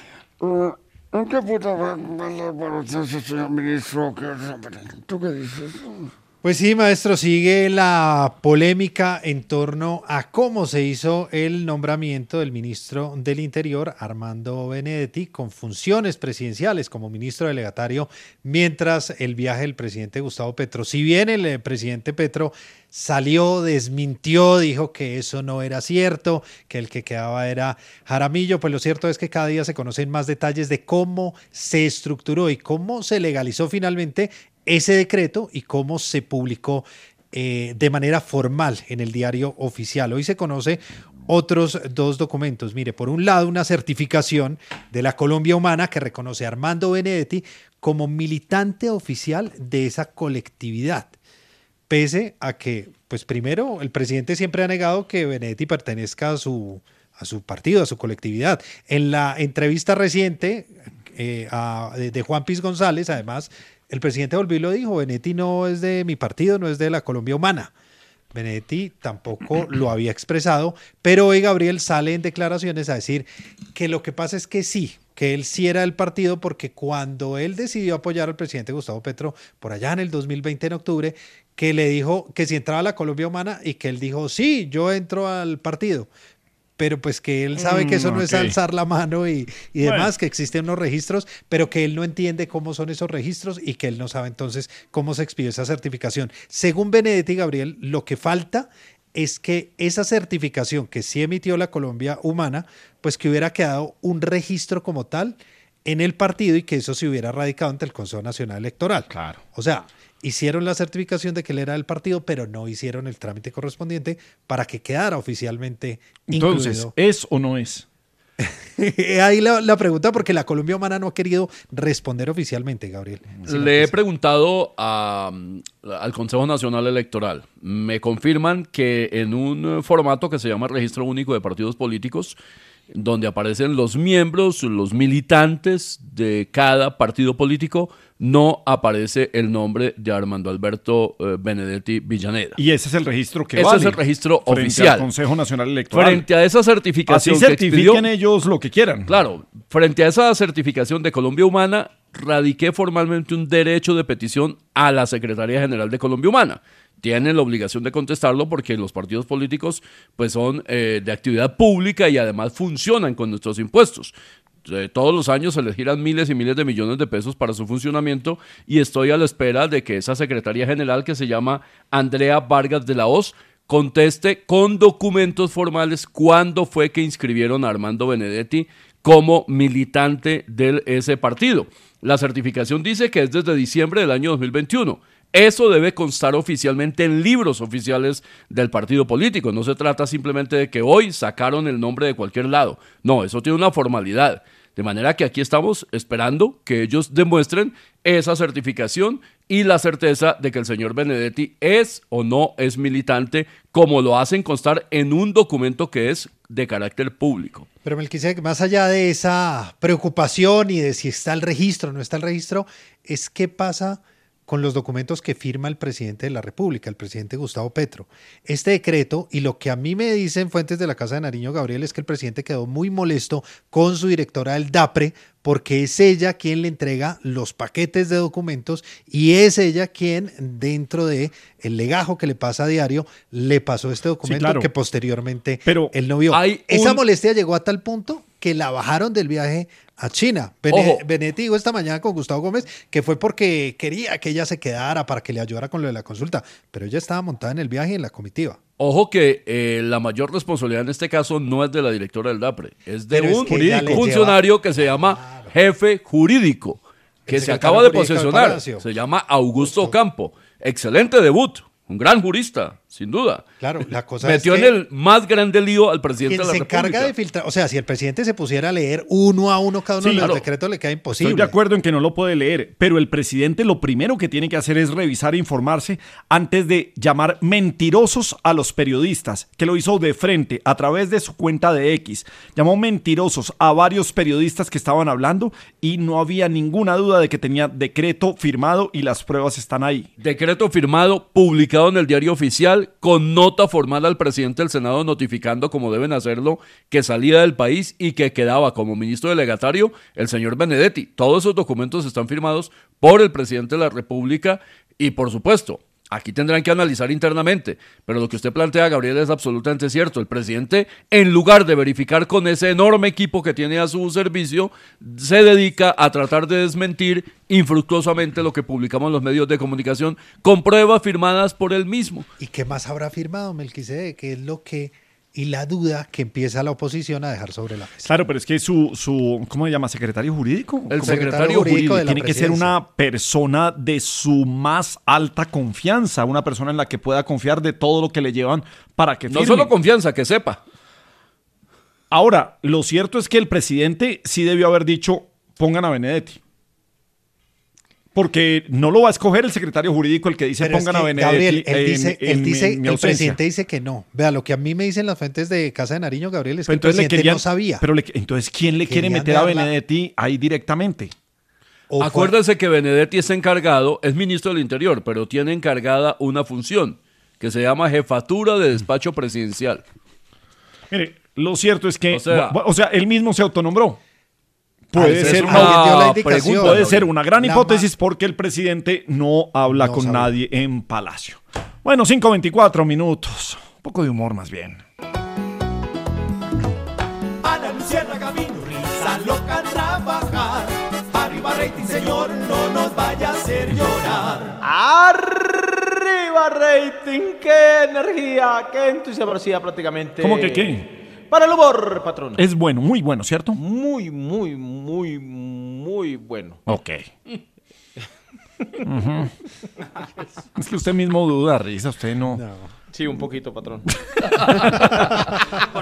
¿En qué puta va para usted, señor ministro? ¿Tú qué dices? Pues sí, maestro, sigue la polémica en torno a cómo se hizo el nombramiento del ministro del Interior, Armando Benedetti, con funciones presidenciales como ministro delegatario, mientras el viaje del presidente Gustavo Petro. Si bien el presidente Petro salió, desmintió, dijo que eso no era cierto, que el que quedaba era Jaramillo, pues lo cierto es que cada día se conocen más detalles de cómo se estructuró y cómo se legalizó finalmente ese decreto y cómo se publicó de manera formal en el diario oficial. Hoy se conoce otros dos documentos. Mire, por un lado, una certificación de la Colombia Humana que reconoce a Armando Benedetti como militante oficial de esa colectividad. Pese a que, pues primero, el presidente siempre ha negado que Benedetti pertenezca a su partido, a su colectividad. En la entrevista reciente de Juan Piz González, además, el presidente volvió y lo dijo: Benedetti no es de mi partido, no es de la Colombia Humana. Benedetti tampoco lo había expresado, pero hoy Gabriel sale en declaraciones a decir que lo que pasa es que sí, que él sí era del partido, porque cuando él decidió apoyar al presidente Gustavo Petro por allá en el 2020 en octubre, que le dijo que si entraba a la Colombia Humana y que él dijo, sí, yo entro al partido. Pero pues que él sabe que eso no es alzar la mano y demás, que existen unos registros, pero que él no entiende cómo son esos registros y que él no sabe entonces cómo se expidió esa certificación. Según Benedetti, Gabriel, lo que falta es que esa certificación que sí emitió la Colombia Humana, pues que hubiera quedado un registro como tal en el partido y que eso se hubiera radicado ante el Consejo Nacional Electoral. Claro. O sea, hicieron la certificación de que él era del partido, pero no hicieron el trámite correspondiente para que quedara oficialmente Entonces, incluido. ¿es o no es? Ahí la pregunta, porque la Colombia Humana no ha querido responder oficialmente, Gabriel. Le he preguntado al Consejo Nacional Electoral. Me confirman que en un formato que se llama Registro Único de Partidos Políticos, donde aparecen los miembros, los militantes de cada partido político, no aparece el nombre de Armando Alberto Benedetti Villaneda. Y ese es el registro que ese vale. Es el registro frente oficial. Al Consejo Nacional Electoral. Frente a esa certificación así certifiquen ellos lo que quieran. Claro, frente a esa certificación de Colombia Humana, radiqué formalmente un derecho de petición a la Secretaría General de Colombia Humana. Tienen la obligación de contestarlo porque los partidos políticos pues son de actividad pública y además funcionan con nuestros impuestos. Todos los años se les giran miles y miles de millones de pesos para su funcionamiento y estoy a la espera de que esa Secretaría General, que se llama Andrea Vargas de la Hoz, conteste con documentos formales cuándo fue que inscribieron a Armando Benedetti como militante de ese partido. La certificación dice que es desde diciembre del año 2021. Eso debe constar oficialmente en libros oficiales del partido político. No se trata simplemente de que hoy sacaron el nombre de cualquier lado. No, eso tiene una formalidad. De manera que aquí estamos esperando que ellos demuestren esa certificación y la certeza de que el señor Benedetti es o no es militante, como lo hacen constar en un documento que es de carácter público. Pero Melquisedec, más allá de esa preocupación y de si está el registro o no está el registro, es qué pasa con los documentos que firma el presidente de la República, el presidente Gustavo Petro. Este decreto, y lo que a mí me dicen fuentes de la Casa de Nariño, Gabriel, es que el presidente quedó muy molesto con su directora del DAPRE, porque es ella quien le entrega los paquetes de documentos y es ella quien, dentro de el legajo que le pasa a diario, le pasó este documento, sí, claro, que posteriormente él no vio. Esa molestia llegó a tal punto que la bajaron del viaje a China. Benedetti dijo esta mañana con Gustavo Gómez que fue porque quería que ella se quedara para que le ayudara con lo de la consulta, pero ella estaba montada en el viaje en la comitiva. Ojo que la mayor responsabilidad en este caso no es de la directora del DAPRE, es de un funcionario que se llama jefe jurídico, que se acaba de posesionar, se llama Augusto Campo. Excelente debut, un gran jurista, sin duda. Claro, la cosa metió es que en el más grande lío al presidente de la República. Se encarga de filtrar, o sea, si el presidente se pusiera a leer uno a uno cada uno de los decretos, le queda imposible. Estoy de acuerdo en que no lo puede leer, pero el presidente lo primero que tiene que hacer es revisar e informarse antes de llamar mentirosos a los periodistas, que lo hizo de frente a través de su cuenta de X. Llamó mentirosos a varios periodistas que estaban hablando y no había ninguna duda de que tenía decreto firmado y las pruebas están ahí. Decreto firmado, publicado en el Diario Oficial, con nota formal al presidente del Senado notificando, como deben hacerlo, que salía del país y que quedaba como ministro delegatario el señor Benedetti. Todos esos documentos están firmados por el presidente de la República y, por supuesto, aquí tendrán que analizar internamente, pero lo que usted plantea, Gabriel, es absolutamente cierto. El presidente, en lugar de verificar con ese enorme equipo que tiene a su servicio, se dedica a tratar de desmentir infructuosamente lo que publicamos en los medios de comunicación con pruebas firmadas por él mismo. ¿Y qué más habrá firmado, Melquisedec? ¿Qué es lo que y la duda que empieza la oposición a dejar sobre la mesa? Claro, pero es que su ¿cómo se llama? ¿Secretario jurídico? El secretario jurídico de la tiene que ser una persona de su más alta confianza, una persona en la que pueda confiar de todo lo que le llevan para que firme. No solo confianza, que sepa. Ahora, lo cierto es que el presidente sí debió haber dicho, pongan a Benedetti. Porque no lo va a escoger el secretario jurídico el que dice pero pongan es que, a Benedetti. Gabriel, él dice, mi el presidente dice que no. Vea, lo que a mí me dicen las fuentes de Casa de Nariño, Gabriel, es que el presidente no sabía. Pero entonces, ¿quién le quiere meter a Benedetti ahí directamente? Acuérdense que Benedetti es encargado, es ministro del Interior, pero tiene encargada una función que se llama Jefatura de Despacho Presidencial. Mire, lo cierto es que, o sea, él mismo se autonombró. Puede ser una gran hipótesis porque el presidente no habla con nadie en Palacio. Bueno, 5:24 minutos. Un poco de humor más bien. Ana Luciérnaga vino, risa loca, trabajar. Arriba rating, señor, no nos vaya a hacer llorar. Arriba rating, qué energía, qué entusiasmo prácticamente. ¿Cómo que qué? Para el humor, patrón. Es bueno, muy bueno, ¿cierto? Muy bueno. Ok. Es que usted mismo duda, risa, usted no. Sí, un poquito, patrón.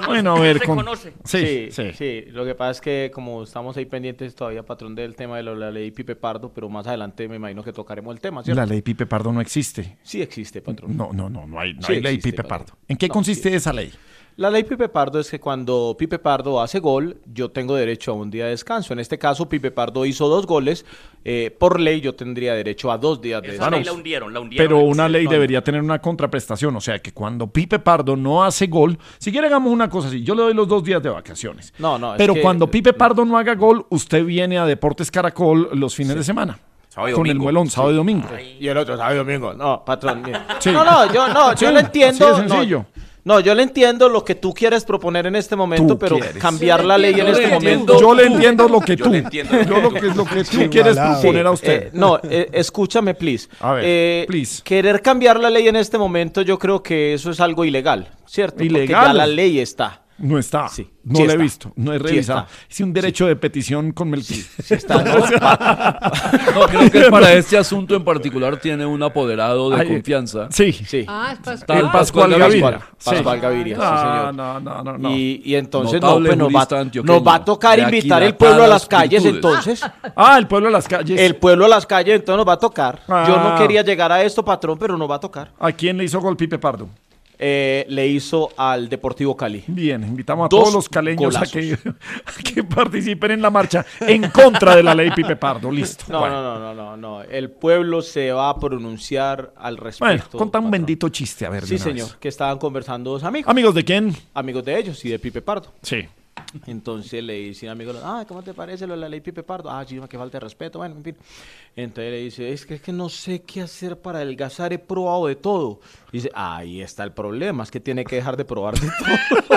Bueno, a ver, se con... conoce. Sí. Lo que pasa es que como estamos ahí pendientes todavía, patrón, del tema de la ley Pipe Pardo, pero más adelante me imagino que tocaremos el tema, ¿cierto? La ley Pipe Pardo no existe. Sí existe, patrón. No hay Sí ley existe, Pipe patrón. Pardo. ¿En qué consiste esa ley? La ley Pipe Pardo es que cuando Pipe Pardo hace gol, yo tengo derecho a un día de descanso. En este caso, Pipe Pardo hizo 2 goles. Por ley, yo tendría derecho a 2 días de Esa descanso. ley la hundieron. Pero una ley debería tener una contraprestación, o sea, que cuando Pipe Pardo no hace gol, si quiere hagamos una cosa así, yo le doy los 2 días de vacaciones. No, pero es que... cuando Pipe Pardo no haga gol, usted viene a Deportes Caracol los fines de semana. Con el muelón, sábado y domingo. Y el otro sábado y domingo. No, patrón. Mira. Sí. Yo lo entiendo. Así de sencillo. No, yo le entiendo lo que tú quieres proponer en este momento, pero cambiar la ley en este momento. Yo le entiendo lo que tú. Yo lo que tú quieres proponer a usted. Escúchame, please. A ver, please. Querer cambiar la ley en este momento, yo creo que eso es algo ilegal, ¿cierto? ¿Ilegal? Porque ya la ley está. No está. Sí, no sí lo he está. visto. No he revisado. Hice un derecho de petición con Melqui. Sí está, ¿no? No, creo que para este asunto en particular tiene un apoderado de confianza. Sí. Ah, es El Pascual Gaviria. Pascual Gaviria, sí, señor. No. Y entonces Notable nos jurista antioqueño, va a tocar de invitar el pueblo a las aquilatadas calles, virtudes. entonces. El pueblo a las calles. El pueblo a las calles, entonces nos va a tocar. Yo no Ah. quería llegar a esto, patrón, pero nos va a tocar. ¿A quién le hizo gol Pipe Pardo? Le hizo al Deportivo Cali. Bien, invitamos a 2 todos los caleños a golazos. que participen en la marcha en contra de la ley Pipe Pardo. Listo. No. El pueblo se va a pronunciar al respecto. Bueno, conta un patrón. bendito chiste, a ver. Sí, de una señor, vez. que estaban conversando 2 amigos. ¿Amigos de quién? Amigos de ellos y de Pipe Pardo. Sí. Entonces le dice un amigo, ¿cómo te parece lo de la ley Pipe Pardo? Sí, no, que falta de respeto, bueno, en fin. Entonces le dice, es que no sé qué hacer para adelgazar, he probado de todo. Dice, ahí está el problema, es que tiene que dejar de probar de todo.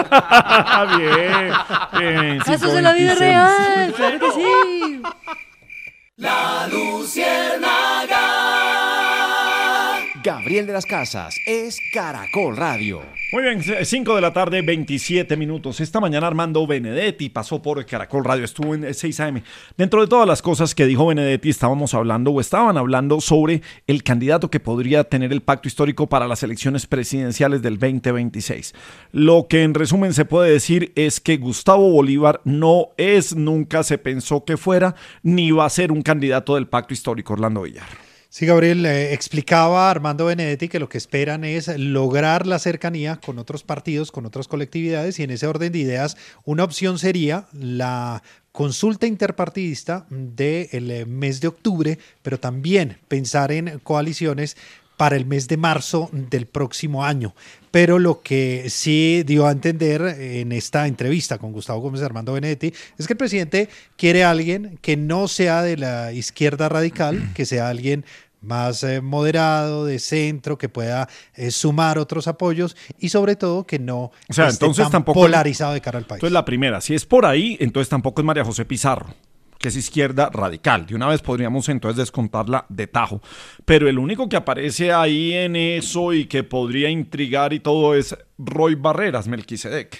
Bien. Eso es de la vida real, claro que sí. La Luciérnaga. Gabriel de las Casas es Caracol Radio. Muy bien, 5 de la tarde, 27 minutos. Esta mañana Armando Benedetti pasó por Caracol Radio, estuvo en 6 AM. Dentro de todas las cosas que dijo Benedetti, estaban hablando sobre el candidato que podría tener el pacto histórico para las elecciones presidenciales del 2026. Lo que en resumen se puede decir es que Gustavo Bolívar nunca se pensó que fuera, ni va a ser un candidato del pacto histórico. Orlando Villar. Sí, Gabriel, explicaba Armando Benedetti que lo que esperan es lograr la cercanía con otros partidos, con otras colectividades, y en ese orden de ideas una opción sería la consulta interpartidista del mes de octubre, pero también pensar en coaliciones para el mes de marzo del próximo año. Pero lo que sí dio a entender en esta entrevista con Gustavo Gómez Armando Benedetti es que el presidente quiere a alguien que no sea de la izquierda radical, que sea alguien más moderado, de centro, que pueda sumar otros apoyos y sobre todo que no esté entonces tan tampoco polarizado de cara al país. Entonces la primera, si es por ahí, entonces tampoco es María José Pizarro, que es izquierda radical. De una vez podríamos entonces descontarla de tajo. Pero el único que aparece ahí en eso y que podría intrigar y todo es Roy Barreras, Melquisedec.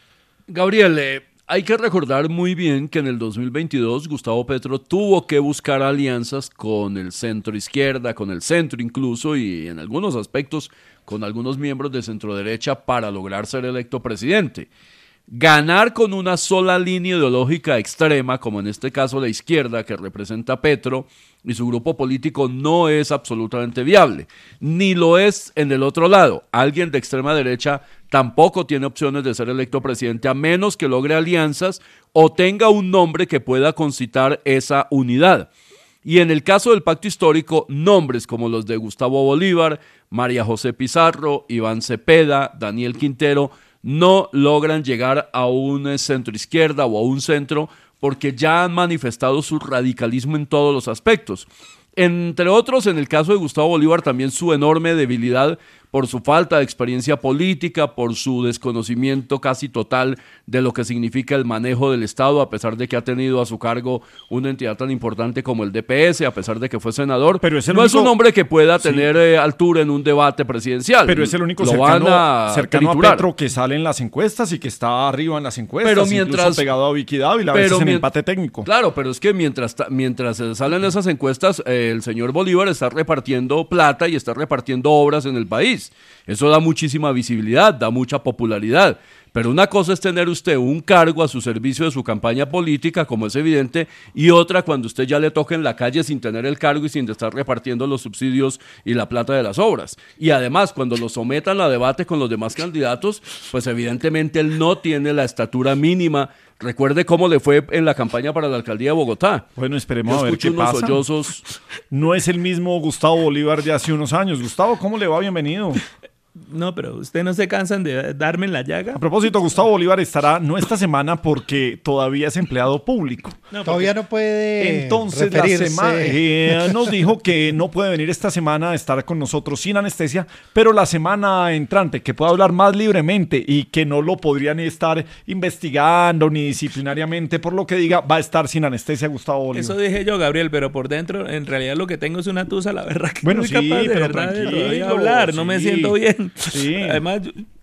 Gabriel, hay que recordar muy bien que en el 2022 Gustavo Petro tuvo que buscar alianzas con el centro izquierda, con el centro incluso, y en algunos aspectos con algunos miembros de centro derecha para lograr ser electo presidente. Ganar con una sola línea ideológica extrema, como en este caso la izquierda que representa a Petro y su grupo político, no es absolutamente viable. Ni lo es en el otro lado. Alguien de extrema derecha tampoco tiene opciones de ser electo presidente a menos que logre alianzas o tenga un nombre que pueda concitar esa unidad. Y en el caso del pacto histórico, nombres como los de Gustavo Bolívar, María José Pizarro, Iván Cepeda, Daniel Quintero, no logran llegar a un centro izquierda o a un centro porque ya han manifestado su radicalismo en todos los aspectos. Entre otros, en el caso de Gustavo Bolívar, también su enorme debilidad por su falta de experiencia política, por su desconocimiento casi total de lo que significa el manejo del Estado, a pesar de que ha tenido a su cargo una entidad tan importante como el DPS, a pesar de que fue senador. Pero es es un hombre que pueda tener altura en un debate presidencial. Pero es el único cercano a Petro que sale en las encuestas y que está arriba en las encuestas, pero incluso pegado a Vicky Dávila, a veces en empate técnico. Claro, pero es que mientras salen esas encuestas, el señor Bolívar está repartiendo plata y está repartiendo obras en el país. Eso da muchísima visibilidad, da mucha popularidad. Pero una cosa es tener usted un cargo a su servicio de su campaña política, como es evidente, y otra cuando usted ya le toque en la calle sin tener el cargo y sin estar repartiendo los subsidios y la plata de las obras. Y además, cuando lo sometan a debate con los demás candidatos, pues evidentemente él no tiene la estatura mínima. Recuerde cómo le fue en la campaña para la alcaldía de Bogotá. Bueno, esperemos a ver qué pasa. Sollozos. No es el mismo Gustavo Bolívar de hace unos años. Gustavo, ¿cómo le va? Bienvenido. No, pero ustedes no se cansan de darme en la llaga. A propósito, Gustavo Bolívar estará no esta semana porque todavía es empleado público. No, todavía no puede. Entonces nos dijo que no puede venir esta semana a estar con nosotros sin anestesia, pero la semana entrante que pueda hablar más libremente y que no lo podrían estar investigando ni disciplinariamente por lo que diga, va a estar sin anestesia Gustavo Bolívar. Eso dije yo, Gabriel, pero por dentro en realidad lo que tengo es una tusa, la verdad que bueno, no soy capaz de verdad de hablar, no me siento bien. Sí. Además,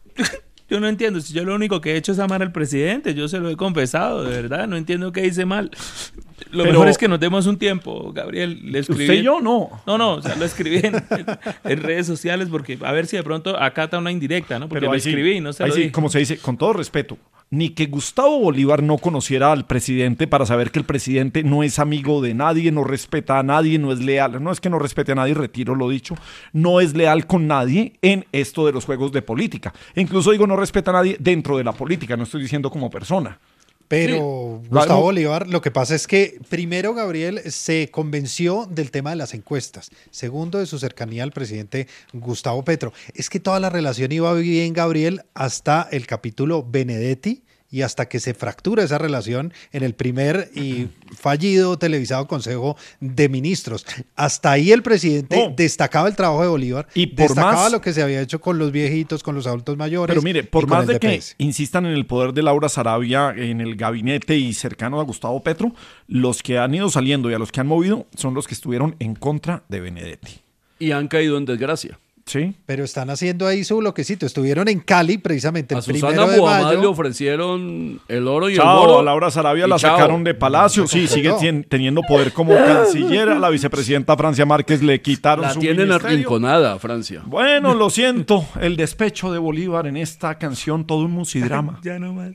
yo no entiendo, si yo lo único que he hecho es amar al presidente, yo se lo he confesado, de verdad, no entiendo qué hice mal. Lo mejor es que nos demos un tiempo, Gabriel, le escribí. ¿Usted y yo no? No, o sea, lo escribí en redes sociales porque a ver si de pronto acata una indirecta, ¿no? Porque pero lo escribí, no se lo dije. Como se dice, con todo respeto, ni que Gustavo Bolívar no conociera al presidente para saber que el presidente no es amigo de nadie, no respeta a nadie, no es leal. No es que no respete a nadie, retiro lo dicho. No es leal con nadie en esto de los juegos de política. E incluso digo no respeta a nadie dentro de la política, no estoy diciendo como persona. Pero Gustavo Bolívar, lo que pasa es que primero Gabriel se convenció del tema de las encuestas, segundo de su cercanía al presidente Gustavo Petro. Es que toda la relación iba bien, Gabriel, hasta el capítulo Benedetti y hasta que se fractura esa relación en el primer y fallido televisado Consejo de Ministros. Hasta ahí el presidente destacaba el trabajo de Bolívar y destacaba lo que se había hecho con los viejitos, con los adultos mayores. Pero mire, por más de que insistan en el poder de Laura Sarabia en el gabinete y cercano a Gustavo Petro, los que han ido saliendo y a los que han movido son los que estuvieron en contra de Benedetti. Y han caído en desgracia. Sí. Pero están haciendo ahí su bloquecito. Estuvieron en Cali precisamente el 1 de mayo. A Susana Muhammad le ofrecieron el oro y el oro. oro. A Laura Sarabia la sacaron de Palacio. Sí, sigue teniendo poder como canciller. A la vicepresidenta Francia Márquez le quitaron su ministerio. La tienen arrinconada, Francia. Bueno, lo siento. El despecho de Bolívar en esta canción, todo un musidrama. Ya no más.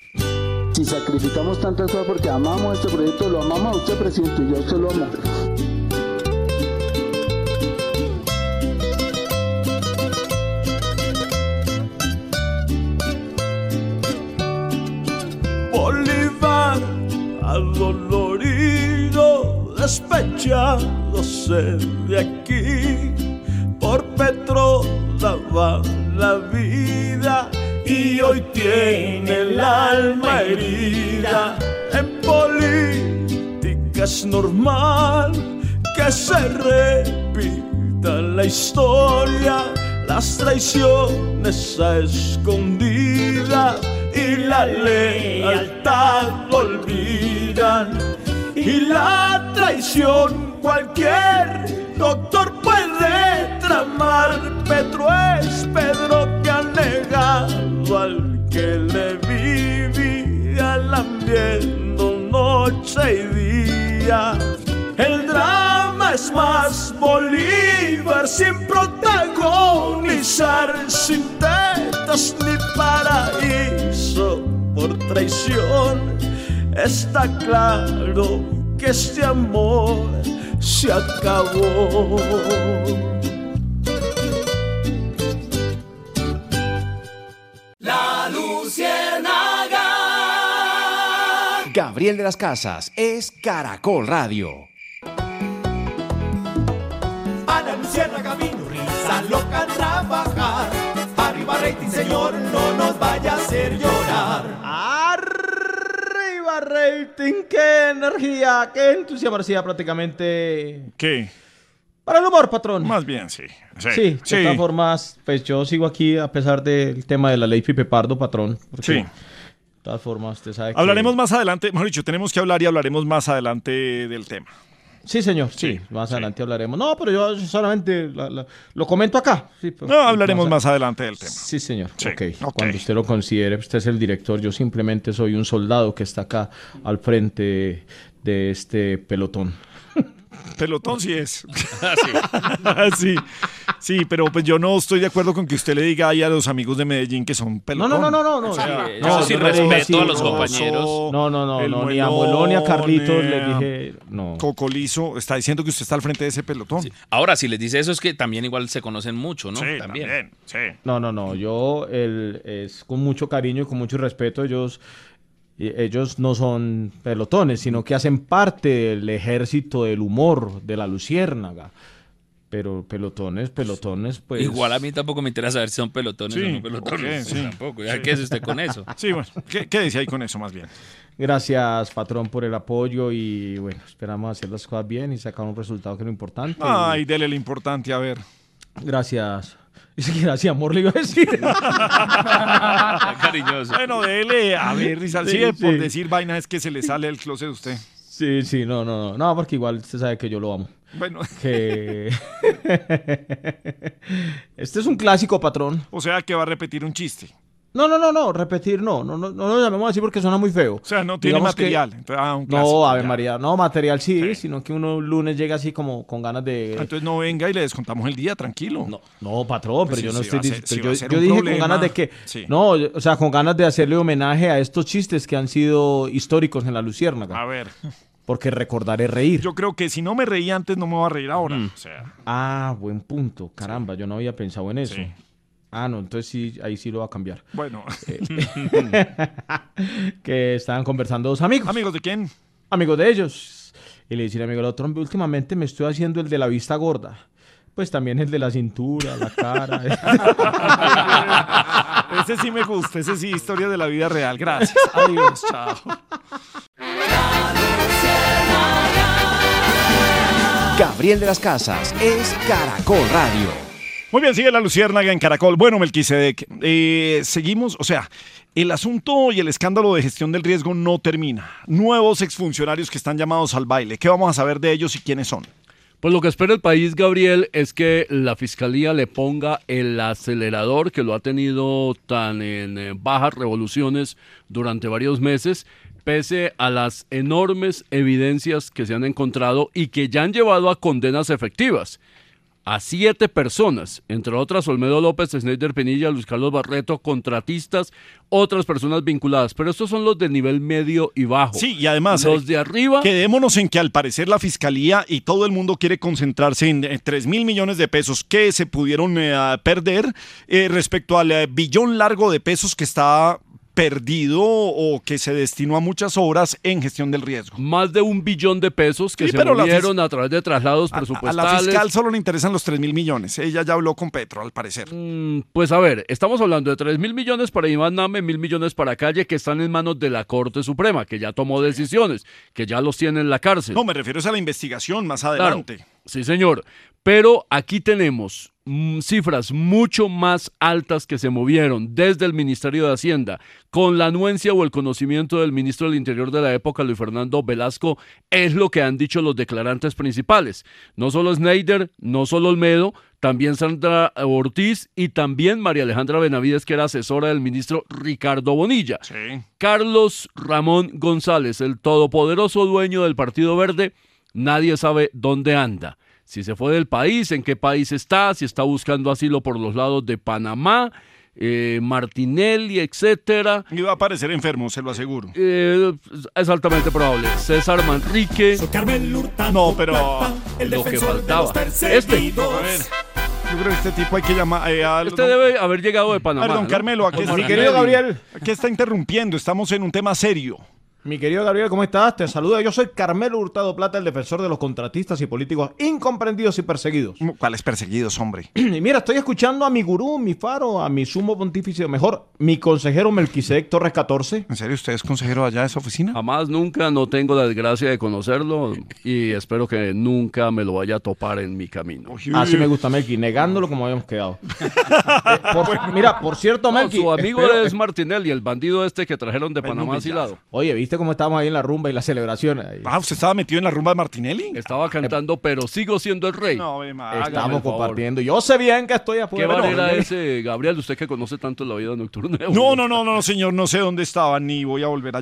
Si sacrificamos tantas cosas porque amamos este proyecto, lo amamos a usted, presidente, y yo se lo amo. Bolívar, adolorido, despechándose de aquí, por Petro daba la vida y hoy tiene el alma herida. En política es normal que se repita la historia, las traiciones a escondidas y la lealtad olvidan, y la traición cualquier doctor puede tramar. Petro es Pedro que ha negado al que le vivía, lambiendo noche y día. El drama es más Bolívar sin protagonizar, sin tetas ni paraíso por traición. Está claro que este amor se acabó. La Luciérnaga. Gabriel de las Casas es Caracol Radio. A la Luciérnaga vino risa loca a trabajar. Arriba rating, señor, no nos vaya a hacer llorar. Arriba rating, qué energía, qué entusiasmo, parecía prácticamente... ¿Qué? Para el humor, patrón. Más bien, sí. Sí, de todas formas, pues yo sigo aquí a pesar del tema de la ley Pipe Pardo, patrón. Sí. De todas formas, usted sabe que... Hablaremos más adelante, mejor dicho, tenemos que hablar y hablaremos más adelante del tema. Sí, señor, sí, más adelante hablaremos. No, pero yo solamente lo comento acá. Sí, no, hablaremos más adelante del tema. Sí, señor. Okay. Cuando usted lo considere, usted es el director, yo simplemente soy un soldado que está acá al frente de este pelotón. Pelotón sí es. Sí, pero pues yo no estoy de acuerdo con que usted le diga ahí a los amigos de Medellín que son pelotón. No. O sea, eso sí, respeto a los compañeros. No, ni a Molón ni a Carlitos les dije, no. Cocolizo está diciendo que usted está al frente de ese pelotón. Sí. Ahora, si les dice eso es que también igual se conocen mucho, ¿no? Sí, también. Sí. No, yo es con mucho cariño y con mucho respeto. Ellos no son pelotones, sino que hacen parte del ejército del humor, de la luciérnaga. Pero pelotones, pues... Igual a mí tampoco me interesa saber si son pelotones o no pelotones. Okay, sí. Tampoco. ¿Qué es usted con eso? Sí, bueno, ¿qué dice ahí con eso más bien? Gracias, patrón, por el apoyo y bueno, esperamos hacer las cosas bien y sacar un resultado que es lo importante. Ay, dele lo importante, a ver. Gracias. Ni siquiera así amor le iba a decir. Cariñoso. Bueno, dele, a ver, Rizal, sí, por decir vaina es que se le sale el closet de usted. Sí, no, porque igual usted sabe que yo lo amo. Bueno. Este es un clásico, patrón. O sea, que va a repetir un chiste. No, repetir no lo llamemos así porque suena muy feo. O sea, no tiene material. Entonces, un clásico, no, Ave María, no, material sí, sino que uno lunes llega así como con ganas de... Entonces no venga y le descontamos el día, tranquilo. No, patrón, pues pero sí, yo no estoy diciendo... Yo dije problema. con ganas de que... Sí. No, o sea, con ganas de hacerle homenaje a estos chistes que han sido históricos en la Luciérnaga. A ver. Porque recordaré reír. Yo creo que si no me reí antes, no me voy a reír ahora. O sea. Ah, buen punto. Caramba, yo no había pensado en eso. Sí. Ah, no, entonces sí, ahí sí lo va a cambiar. Bueno. Que estaban conversando dos amigos. ¿Amigos de quién? Amigos de ellos. Y le dice el amigo al otro, últimamente me estoy haciendo el de la vista gorda. Pues también el de la cintura, la cara. Ese sí me gusta, ese sí, historia de la vida real. Gracias. Adiós, chao. Gabriel de las Casas es Caracol Radio. Muy bien, sigue la Luciérnaga en Caracol. Bueno, Melquisedec, seguimos, o sea, el asunto y el escándalo de gestión del riesgo no termina. Nuevos exfuncionarios que están llamados al baile. ¿Qué vamos a saber de ellos y quiénes son? Pues lo que espera el país, Gabriel, es que la Fiscalía le ponga el acelerador que lo ha tenido tan en bajas revoluciones durante varios meses, pese a las enormes evidencias que se han encontrado y que ya han llevado a condenas efectivas. A 7 personas, entre otras Olmedo López, Snyder Penilla, Luis Carlos Barreto, contratistas, otras personas vinculadas. Pero estos son los de nivel medio y bajo. Sí, y además, los de arriba... Quedémonos en que al parecer la Fiscalía y todo el mundo quiere concentrarse en 3.000 millones de pesos que se pudieron perder respecto al billón largo de pesos que está perdido o que se destinó a muchas obras en gestión del riesgo. Más de 1 billón de pesos que se movieron a través de traslados presupuestales. A la fiscal solo le interesan los 3.000 millones. Ella ya habló con Petro, al parecer. Pues a ver, estamos hablando de 3.000 millones para Iván Name, 1.000 millones para Calle, que están en manos de la Corte Suprema, que ya tomó decisiones, que ya los tiene en la cárcel. No, me refiero a la investigación más adelante. Claro, sí, señor. Pero aquí tenemos cifras mucho más altas que se movieron desde el Ministerio de Hacienda, con la anuencia o el conocimiento del ministro del Interior de la época, Luis Fernando Velasco, es lo que han dicho los declarantes principales. No solo Snyder, no solo Olmedo, también Sandra Ortiz y también María Alejandra Benavides, que era asesora del ministro Ricardo Bonilla. Sí. Carlos Ramón González, el todopoderoso dueño del Partido Verde, nadie sabe dónde anda. Si se fue del país, en qué país está, si está buscando asilo por los lados de Panamá, Martinelli, etcétera. Iba a aparecer enfermo, se lo aseguro. Es altamente probable. César Manrique. No, pero lo que faltaba. A ver. Yo creo que este tipo hay que llamar. Debe haber llegado de Panamá. Perdón, ¿no? Carmelo, aquí mi querido Gabriel. Aquí está interrumpiendo, estamos en un tema serio. Mi querido Gabriel, ¿cómo estás? Te saludo. Yo soy Carmelo Hurtado Plata, el defensor de los contratistas y políticos incomprendidos y perseguidos. ¿Cuáles perseguidos, hombre? Y mira, estoy escuchando a mi gurú, mi faro, a mi sumo pontífice, mejor, mi consejero Melquisedec Torres 14. ¿En serio usted es consejero allá de esa oficina? Jamás, nunca, no tengo la desgracia de conocerlo y espero que nunca me lo vaya a topar en mi camino. Así me gusta, Melqui, negándolo como habíamos quedado. Mira, por cierto, Melqui... Su amigo es Martinelli, el bandido este que trajeron de Panamá asilado. Oye, ¿viste cómo estábamos ahí en la rumba y la celebración? ¿Usted estaba metido en la rumba de Martinelli? Estaba cantando, pero sigo siendo el rey. No, estamos compartiendo. Yo sé bien que estoy afuera. ¿Qué bar era ese, Gabriel? Usted que conoce tanto la vida nocturna. No, señor, no sé dónde estaba ni voy a volver allá.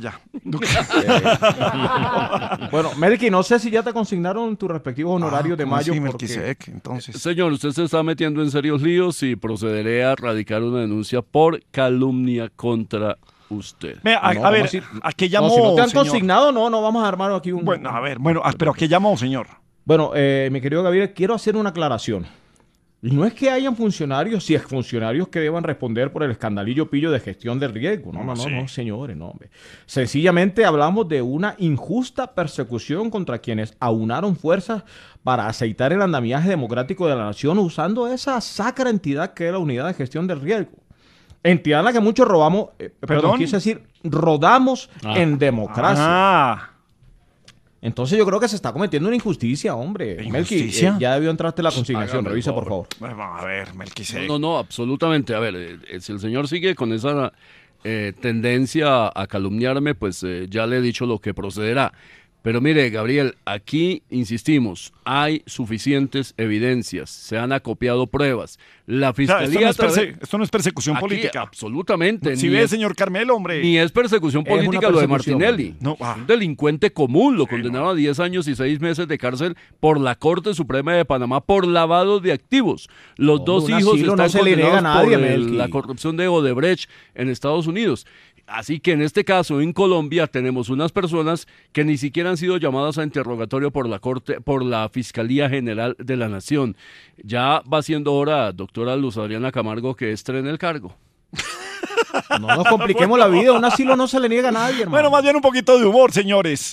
Bueno, Melqui, no sé si ya te consignaron tus respectivos honorarios de mayo. Sí, porque... entonces. Señor, usted se está metiendo en serios líos y procederé a radicar una denuncia por calumnia contra usted. A ver, ¿a qué llamó, si no te han señor? consignado, no vamos a armar aquí un... Bueno, pero ¿a qué llamó, señor? Bueno, mi querido Gabriel, quiero hacer una aclaración. Y no es que hayan funcionarios, si es funcionarios que deban responder por el escandalillo pillo de gestión de riesgo. No, señores, no, hombre. Sencillamente hablamos de una injusta persecución contra quienes aunaron fuerzas para aceitar el andamiaje democrático de la nación usando esa sacra entidad que es la Unidad de Gestión del Riesgo. Entidad en la que muchos robamos, quise decir, rodamos en democracia. Entonces yo creo que se está cometiendo una injusticia, hombre. ¿Injusticia? Melqui, ya debió entrarte la consignación. Revisa, por favor. A ver, Melqui. No, absolutamente. A ver, si el señor sigue con esa tendencia a calumniarme, pues ya le he dicho lo que procederá. Pero mire, Gabriel, aquí insistimos, hay suficientes evidencias, se han acopiado pruebas. La fiscalía... Esto no es persecución aquí, política. Absolutamente. Si ve, señor Carmelo, hombre. Ni es persecución política lo de Martinelli. No, un delincuente común, lo condenaron a 10 años y 6 meses de cárcel por la Corte Suprema de Panamá por lavado de activos. Los dos hijos están condenados por la corrupción de Odebrecht en Estados Unidos. Así que en este caso, en Colombia, tenemos unas personas que ni siquiera han sido llamadas a interrogatorio por la Corte, por la Fiscalía General de la Nación. Ya va siendo hora, doctora Luz Adriana Camargo, que estrene el cargo. No nos compliquemos la vida, un asilo no se le niega a nadie, hermano. Bueno, más bien un poquito de humor, señores.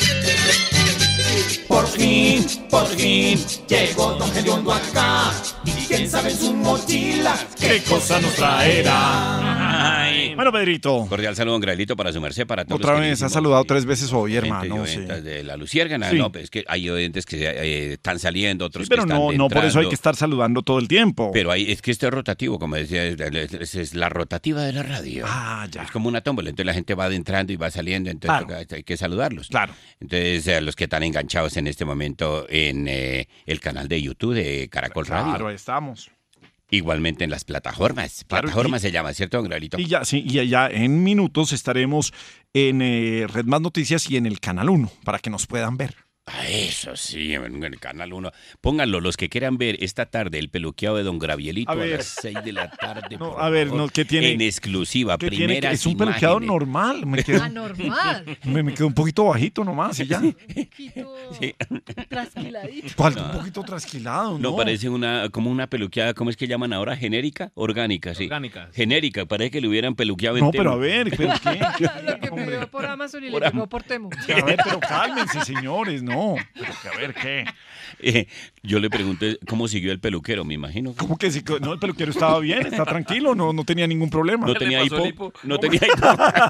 Por fin, llegó Don Gediondo acá. Y quién sabe en su mochila qué cosa nos traerá. Ay. Bueno, Pedrito. Cordial saludo, don Graelito, para su merced, para todos. Otra vez, ha saludado 3 veces hoy, hermano. Sí. De la Luciérgana, sí. No, pues es que hay oyentes que están saliendo, otros pero que están no por eso hay que estar saludando todo el tiempo. Pero es que esto es rotativo, como decía, es la rotativa de la radio. Ya. Es como una tómbola, entonces la gente va adentrando y va saliendo, entonces hay que saludarlos. Claro. Entonces, a los que están enganchados en este momento en el canal de YouTube de Caracol Radio. Claro, ahí estamos. Igualmente en las plataformas. Plataformas se llama, ¿cierto, don Graelito? Y ya en minutos estaremos en Red Más Noticias y en el Canal 1 para que nos puedan ver. Eso sí, en el Canal 1. Pónganlo, los que quieran ver esta tarde el peluqueado de don Gravielito a las 6 de la tarde. ¿Qué tiene? En exclusiva, primeras es un peluqueado normal. Normal. Me quedó un poquito bajito nomás y ya. Un poquito trasquiladito. ¿Cuál? Un poquito trasquilado, ¿no? No, parece como una peluqueada, ¿cómo es que llaman ahora? ¿Genérica? Orgánica, sí. Orgánica. Genérica, parece que le hubieran peluqueado No, entero. pero a ver, ¿pero qué? Lo que pidió por Amazon y le llegó por Temu. A ver, pero cálmense, señores, no. Pero que a ver, ¿qué? Yo le pregunté cómo siguió el peluquero, me imagino. ¿Cómo que sí? No, el peluquero estaba bien, está tranquilo, no tenía ningún problema. ¿No tenía hipo? No tenía hipo.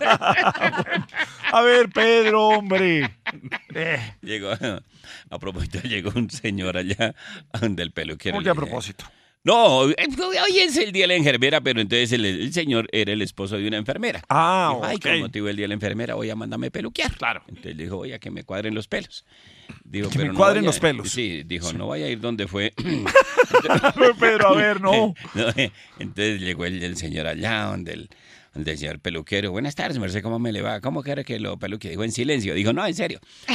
A ver, Pedro, hombre. Llegó, a propósito, llegó un señor allá donde el peluquero. ¿Cómo que a propósito? No, hoy es el día de la enfermera, pero entonces el señor era el esposo de una enfermera. Dijo, ay, con motivo del día de la enfermera voy a mandarme peluquear. Claro. Entonces le dijo, oye, que me cuadren los pelos. Dijo, que pero me cuadren los pelos. Sí, dijo, no vaya a ir donde fue. Pedro, a ver, no. Entonces llegó el señor allá donde el señor peluquero. Buenas tardes, merced, ¿cómo me le va? ¿Cómo quiere que lo peluque? Dijo, en silencio. Dijo, no, en serio.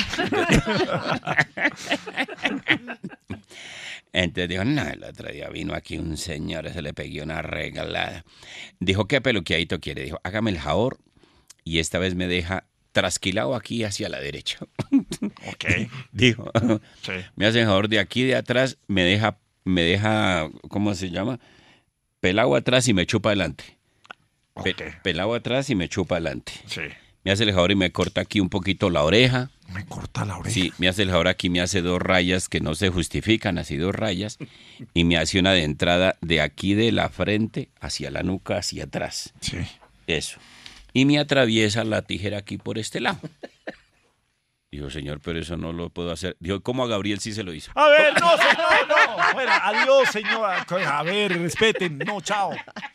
Entonces dijo, no, el otro día vino aquí un señor, se le pegué una regalada. Dijo, ¿qué peluqueadito quiere? Dijo, hágame el favor y esta vez me deja trasquilado aquí hacia la derecha. Ok. Dijo, sí. Me hace el favor de aquí de atrás, me deja, ¿cómo se llama? Pelado atrás y me chupa adelante. Okay. Pelado atrás y me chupa adelante. Sí. Me hace el favor y me corta aquí un poquito la oreja. Me corta la oreja. Sí, me hace el favor aquí, me hace 2 rayas que no se justifican, así 2 rayas. Y me hace una de entrada de aquí de la frente hacia la nuca, hacia atrás. Sí. Eso. Y me atraviesa la tijera aquí por este lado. Dijo, señor, pero eso no lo puedo hacer. Dijo, ¿cómo a Gabriel sí se lo hizo? A ver, no, señor, no. Fuera, adiós, señora. A ver, respeten. No, chao.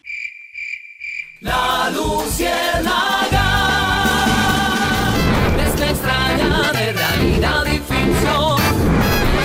La Luciérnaga, mezcla extraña de realidad y ficción.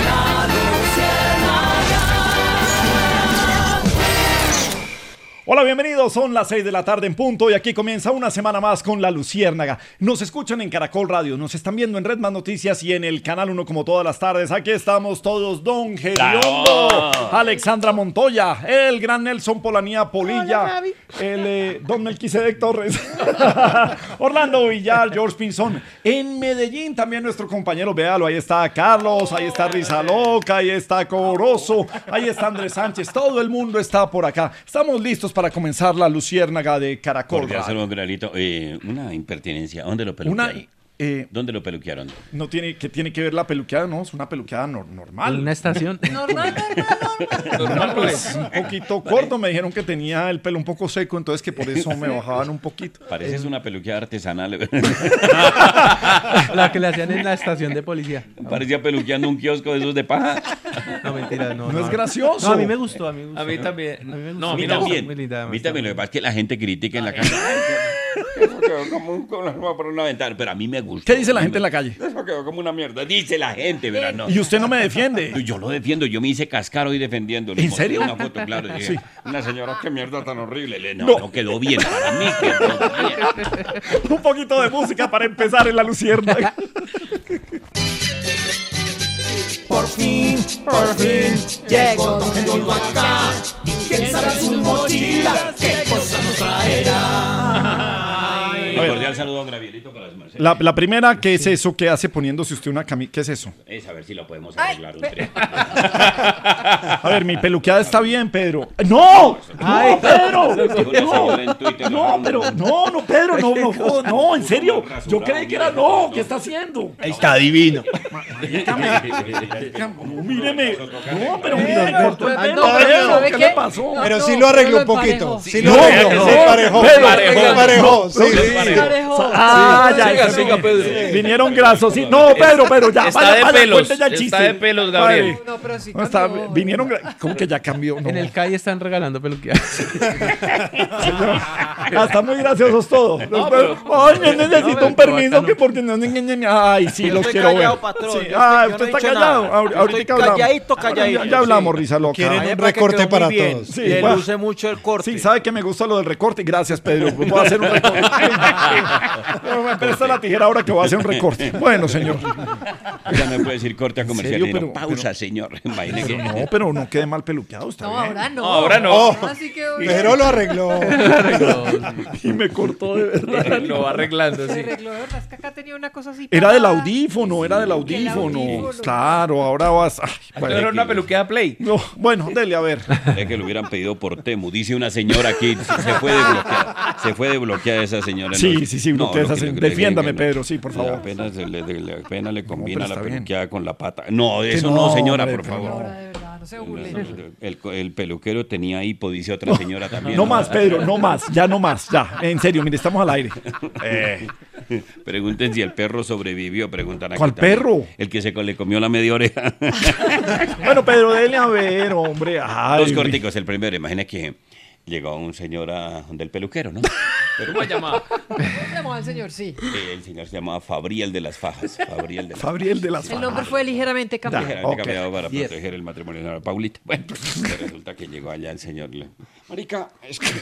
La Luciérnaga. Hola, bienvenidos. bienvenidos. Son las 6 de la tarde en punto y aquí comienza una semana más con La Luciérnaga. Nos escuchan en Caracol Radio, nos están viendo en Red Más Noticias y en el Canal 1 como todas las tardes. Aquí estamos todos, Don Gediondo, Alexandra Montoya, el gran Nelson Polanía Polilla, el Don Melquisedec Torres, Orlando Villar, George Pinzón. En Medellín también nuestro compañero, véalo, ahí está Carlos, ahí está Rizaloca, ahí está Corozo, ahí está Andrés Sánchez, todo el mundo está por acá. Estamos listos para comenzar La Luciérnaga de Caracol. Porque hacer un granito, una impertinencia. ¿Dónde lo peluquearon? ¿Dónde lo peluquearon? No tiene que ver la peluqueada, no, es una peluqueada normal. ¿En una estación? Normal. Pues, un poquito corto, me dijeron que tenía el pelo un poco seco, entonces que por eso me bajaban un poquito. Pareces una peluqueada artesanal. La que le hacían en la estación de policía. Parecía peluqueando un kiosco de esos de paja. No, mentira, no. No es gracioso. No, a mí me gustó, A mí también. No, a mí también. Lo que pasa es que la gente critica en la calle. Eso quedó como por una ventana, pero a mí me gusta. ¿Qué dice la gente en la calle? Eso quedó como una mierda. Dice la gente, ¿verdad? No. Y usted no me defiende. Yo lo defiendo, yo me hice cascar hoy defendiéndolo. ¿En serio? Una foto, claro. Dije, Sí. Una señora, qué mierda tan horrible. No quedó bien para mí. Quedó bien. Un poquito de música para empezar en La Luciérnaga. Por fin, llegó Don Gediondo acá. Y quién sabe su mochila, qué cosa nos traerá. Un cordial saludo a Gravielito para las Mercedes. La primera, ¿qué es eso que hace poniéndose usted una camisa? ¿Qué es eso? Es a ver si lo podemos arreglar un tren. A ver, mi peluqueada está bien, Pedro. ¡No! ¡No, Pedro! No, pero, no, Pedro, no, en serio. Yo creí que era no, ¿qué está haciendo? Está divino. No, míreme. No, pero míreme, cortó el pelo, no, Pedro. ¿sabe ¿Qué qué? le pasó? Pero No, sí lo arregló un no lo poquito. emparejó. Sí lo arregló. No, Se emparejó. Pedro, Se emparejó. Sí. Ah, ya, siga, Pedro. Vinieron grasos, sí. No, Pedro, ya. Está vaya, de vaya, pelos, cuente ya el está chiste. de pelos, Gabriel. Vale. No, pero sí No, está, cambió. vinieron, ¿cómo que ya cambió? No. En el CAI están regalando peluqueadas. Están muy graciosos todos. Ay, yo necesito un permiso que porque no. Ay, sí, los quiero ver. Callado, patrón. Sí. Yo Ah, no usted he está dicho callado. nada. Ahorita Estoy hablamos. calladito. Ya hablamos, Risa Loca. Quieren Ay, un para que recorte quedó muy para bien. todos. Sí, Le va. luce mucho el corte. Sí, sabe que me gusta lo del recorte. Gracias, Pedro. Voy a hacer un recorte. Me presta la tijera ahora que voy a hacer un recorte. Bueno, señor. Ya me puede decir corte a comercial. ¿En serio? Y no, Pero- pausa, señor. Imagine que... No, pero no quede mal peluqueado. Está No, bien. ahora no. Ahora no. Así que Pero lo arregló. Y me cortó de verdad. Lo va arreglando, se sí. arregló, de verdad. Es que acá tenía una cosa así. Era del parada. audífono, era del audífono. Claro, ahora vas. Ay, bueno. Era una peluqueada Play. No, bueno, dele a ver. Es que lo hubieran pedido por Temu. Dice una señora aquí, se fue de bloquear esa señora. Sí, bloquea esa lo que señora. le Defiéndame, agreguen, Pedro, sí, por favor. Apenas le combina pero la está bien. peluqueada con la pata. No, eso no, no, señora, hombre, por pero favor. Ahora, de verdad, no se burlen. El peluquero tenía hipo, dice otra señora también. No más, Pedro, no más, ya no más, ya. En serio, mire, estamos al aire. Pregunten si el perro sobrevivió, preguntan aquí ¿Cuál también. perro? El que le comió la media oreja. Bueno, Pedro, dele a ver, hombre. Ay, Dos corticos, el primero. Imagina que llegó un señor del peluquero, ¿no? ¿Cómo se llama? ¿Cómo se llamó al señor? Sí. El señor se llamaba Fabriel de las Fajas. Fabriel de las El nombre fue ligeramente cambiado. Ligeramente cambiado para Yes. proteger el matrimonio de la Paulita. Bueno, resulta que llegó allá el señor. Marica, es que...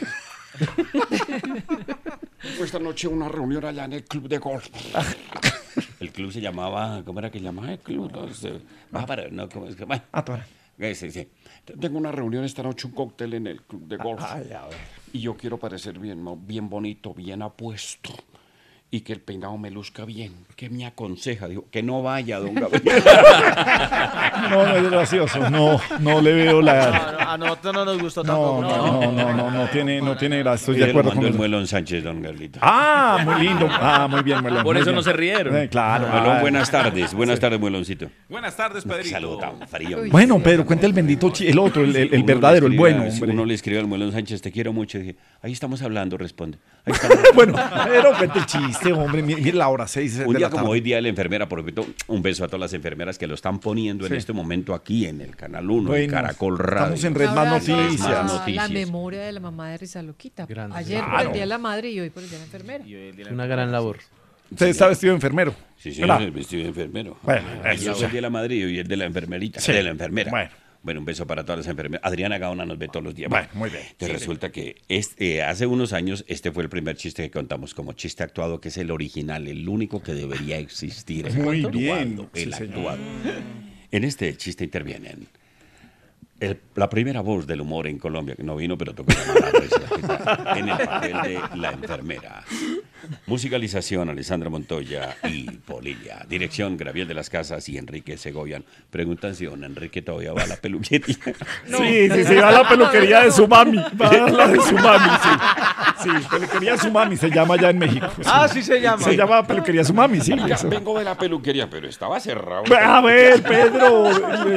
Fue esta noche una reunión allá en el club de golf. El club se llamaba, ¿cómo era que llamaba el club? No, ¿cómo es que? Bueno, sí. Tengo una reunión esta noche, un cóctel en el club de golf. Y yo quiero parecer bien bonito, bien apuesto. Y que el peinado me luzca bien. ¿Qué me aconseja? Digo, que no vaya, don Gabriel. No es gracioso, no le veo la... A nosotros no nos gustó tampoco. No tiene gracia, estoy de Él acuerdo mandó con el él. Muelón Sánchez, don Gabrielito. Ah, muy lindo. Ah, muy bien, Muelón. Por muy eso bien. no se rieron. Claro. Muelón, buenas tardes. Buenas tardes, Mueloncito. Buenas tardes, Pedrito. Saludo tan frío. Bueno, Pedro, cuenta el bendito, el otro, el verdadero, el bueno, Si hombre. uno le escribe al Muelón Sánchez, te quiero mucho. Dije, ahí estamos hablando, responde. Bueno, pero cuenta el chiste, hombre. Mire la hora 6 de Un la día tarde. como hoy, día de la enfermera, por ejemplo, un beso a todas las enfermeras que lo están poniendo en Sí. este momento aquí en el Canal 1, en Bueno, Caracol Radio. estamos en Red Más Noticias. Más La noticias. memoria de la mamá de Risa Loquita. Grande. Ayer por Claro. el Día de la Madre y hoy por el Día de la Enfermera. Una gran labor. Usted está vestido de enfermero. Sí, ¿verdad? el vestido de enfermero. Bueno, Yo eso soy ya. el de la madre y el de la enfermerita. Sí. De la enfermera. Bueno. Bueno, un beso para todas las enfermeras. Adriana Gaona nos ve todos los días. Bueno, muy bien. Te resulta que hace unos años este fue el primer chiste que contamos como chiste actuado, que es el original, el único que debería existir. Muy El bien. actuado, el Sí, señor. actuado. En este chiste intervienen la primera voz del humor en Colombia, que no vino, pero tocó llamar en el papel de la enfermera. Musicalización, Alessandra Montoya y Polilla. Dirección, Gabriel de las Casas y Enrique Segovian. Preguntan si don Enrique todavía va a la peluquería. Sí, va a la peluquería de su mami. Va a la de su mami, sí. Sí, peluquería de su mami se llama allá en México. Sí. Ah, sí se llama. Se llama peluquería de su mami, sí. Ya, Eso. vengo de la peluquería, pero estaba cerrado. A ver, Pedro.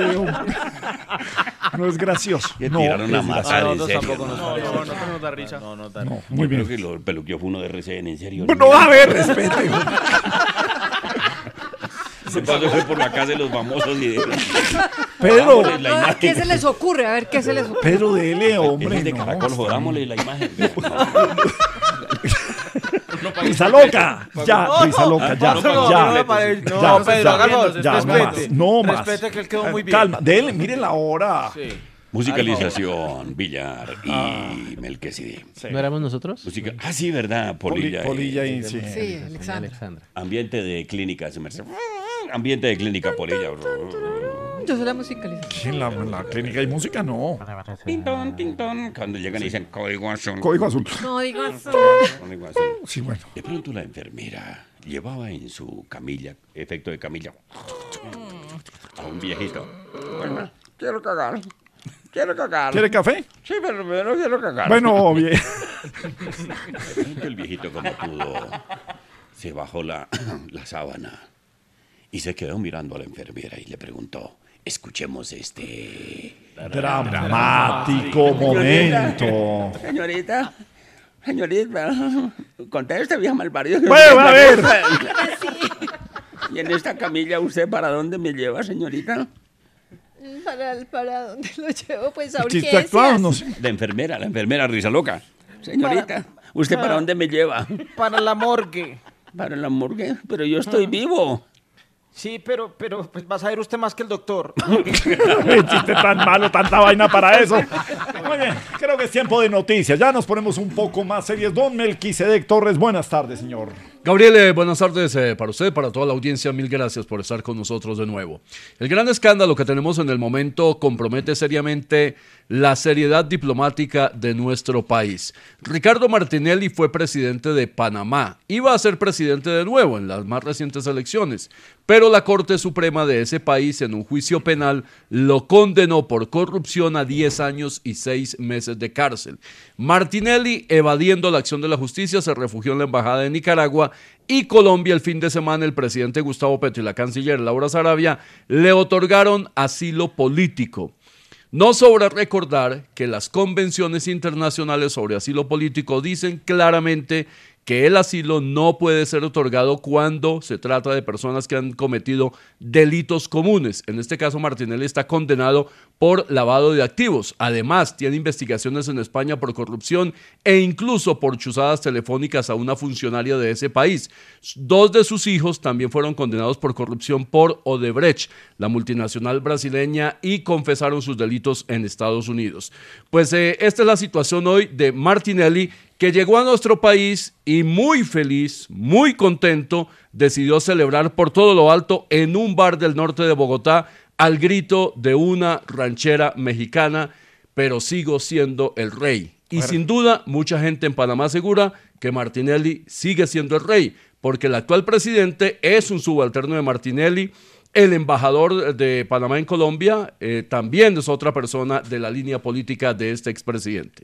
No es gracioso. Que No, tiraron a es matar, en nosotros serio. tampoco nos parece. No nos da risa. No, no da No, risa. muy Yo bien. creo que lo peluqueó fue uno de RCN, en serio. No, a ver, respete. Se pasó fue por la casa de los famosos y de... Pedro. Jodámosle la imagen. ¿Qué se les ocurre? A ver, ¿qué se les ocurre? Pedro, dele, hombre. Es de no, Caracol, está jodámosle la imagen. Risa loca. Ya, risa loca, ya. No, Ya, Pedro, ya, hágalo, ya, respete. no más. Respete que él quedó muy bien. Calma, dele, miren la hora. Sí. Musicalización, Villar y Melquisede. ¿No éramos nosotros? Sí, ¿verdad? Polilla. Polilla y sí. Sí, Alexandra. Ambiente de clínica, se me hace. Ambiente de clínica, Polilla. Yo soy la musicalización. En la clínica hay música, no. Tintón, tintón. Cuando llegan y dicen código azul. Código azul. No digas. Código azul. Sí, bueno. De pronto la enfermera llevaba en su camilla, efecto de camilla, a un viejito. Bueno, quiero cagar. Quiero cagar. ¿Quiere café? Sí, pero no quiero cagar. Bueno, bien. De pronto el viejito, como pudo, se bajó la sábana y se quedó mirando a la enfermera y le preguntó: escuchemos este dramático momento. Señorita, conteste, vieja malparida. Bueno, a ver. ¿Y en esta camilla usted para dónde me lleva, señorita? ¿Para dónde lo llevo? Pues a Chiste urgencias. actuado, no sé. La enfermera, risa loca. Señorita, ¿usted para dónde me lleva? Para la morgue. ¿Para la morgue? Pero yo estoy vivo. Sí, pero pues va a saber usted más que el doctor. Qué chiste tan malo, tanta vaina para eso. Muy bien, creo que es tiempo de noticias. Ya nos ponemos un poco más serios. Don Melquisedec Torres, buenas tardes, señor. Gabriel, buenas tardes para usted, para toda la audiencia. Mil gracias por estar con nosotros de nuevo. El gran escándalo que tenemos en el momento compromete seriamente la seriedad diplomática de nuestro país. Ricardo Martinelli fue presidente de Panamá. Iba a ser presidente de nuevo en las más recientes elecciones, pero la Corte Suprema de ese país, en un juicio penal, lo condenó por corrupción a 10 años y 6 meses de cárcel. Martinelli, evadiendo la acción de la justicia, se refugió en la Embajada de Nicaragua, y Colombia. El fin de semana el presidente Gustavo Petro y la canciller Laura Sarabia le otorgaron asilo político. No sobra recordar que las convenciones internacionales sobre asilo político dicen claramente que el asilo no puede ser otorgado cuando se trata de personas que han cometido delitos comunes. En este caso, Martinelli está condenado por lavado de activos. Además, tiene investigaciones en España por corrupción e incluso por chuzadas telefónicas a una funcionaria de ese país. 2 de sus hijos también fueron condenados por corrupción por Odebrecht, la multinacional brasileña, y confesaron sus delitos en Estados Unidos. Pues esta es la situación hoy de Martinelli, que llegó a nuestro país y muy feliz, muy contento, decidió celebrar por todo lo alto en un bar del norte de Bogotá al grito de una ranchera mexicana: pero sigo siendo el rey. Y sin duda, mucha gente en Panamá asegura que Martinelli sigue siendo el rey, porque el actual presidente es un subalterno de Martinelli. El embajador de Panamá en Colombia también es otra persona de la línea política de este expresidente.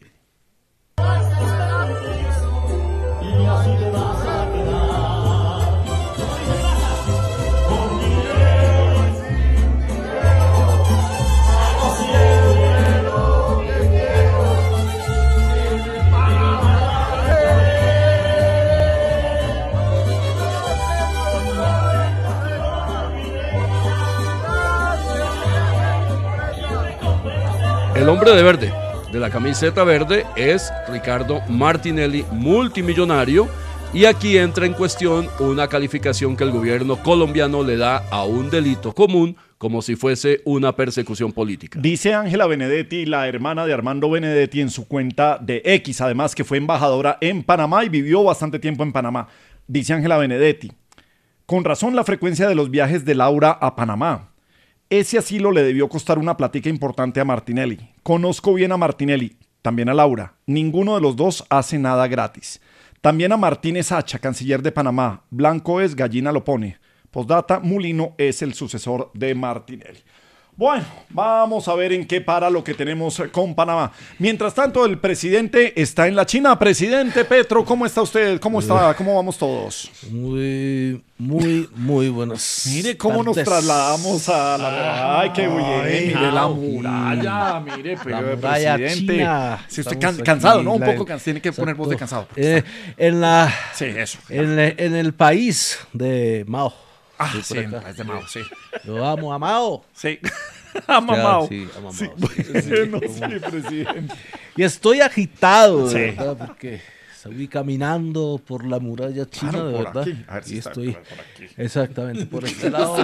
El hombre de verde, de la camiseta verde, es Ricardo Martinelli, multimillonario, y aquí entra en cuestión una calificación que el gobierno colombiano le da a un delito común como si fuese una persecución política. Dice Ángela Benedetti, la hermana de Armando Benedetti, en su cuenta de X, además que fue embajadora en Panamá y vivió bastante tiempo en Panamá. Dice Ángela Benedetti, con razón la frecuencia de los viajes de Laura a Panamá. Ese asilo le debió costar una plática importante a Martinelli. Conozco bien a Martinelli, también a Laura. Ninguno de los dos hace nada gratis. También a Martínez Hacha, canciller de Panamá. Blanco es, gallina lo pone. Postdata, Mulino es el sucesor de Martinelli. Bueno, vamos a ver en qué para lo que tenemos con Panamá. Mientras tanto, el presidente está en la China. Presidente Petro, ¿cómo está usted? ¿Cómo está? ¿Cómo vamos todos? Muy buenas. Mire cómo tardes. nos trasladamos a la... Ay, qué bien, mire la muralla, mire, pero la muralla presidente. china. Si usted Estamos cansado, aquí, ¿no? Un poco cansado, tiene que poner voz de cansado. Sí, eso. En el país de Mao. Ah, sí, es de Mao, sí. Lo amo a Mao. Sí. Ama Mao. Sí, ama Mao. Sí, presidente. Y estoy agitado, Sí. de verdad, porque salí caminando por la muralla china, Claro, de por verdad. aquí. A ver si Y está estoy por aquí. exactamente por este lado.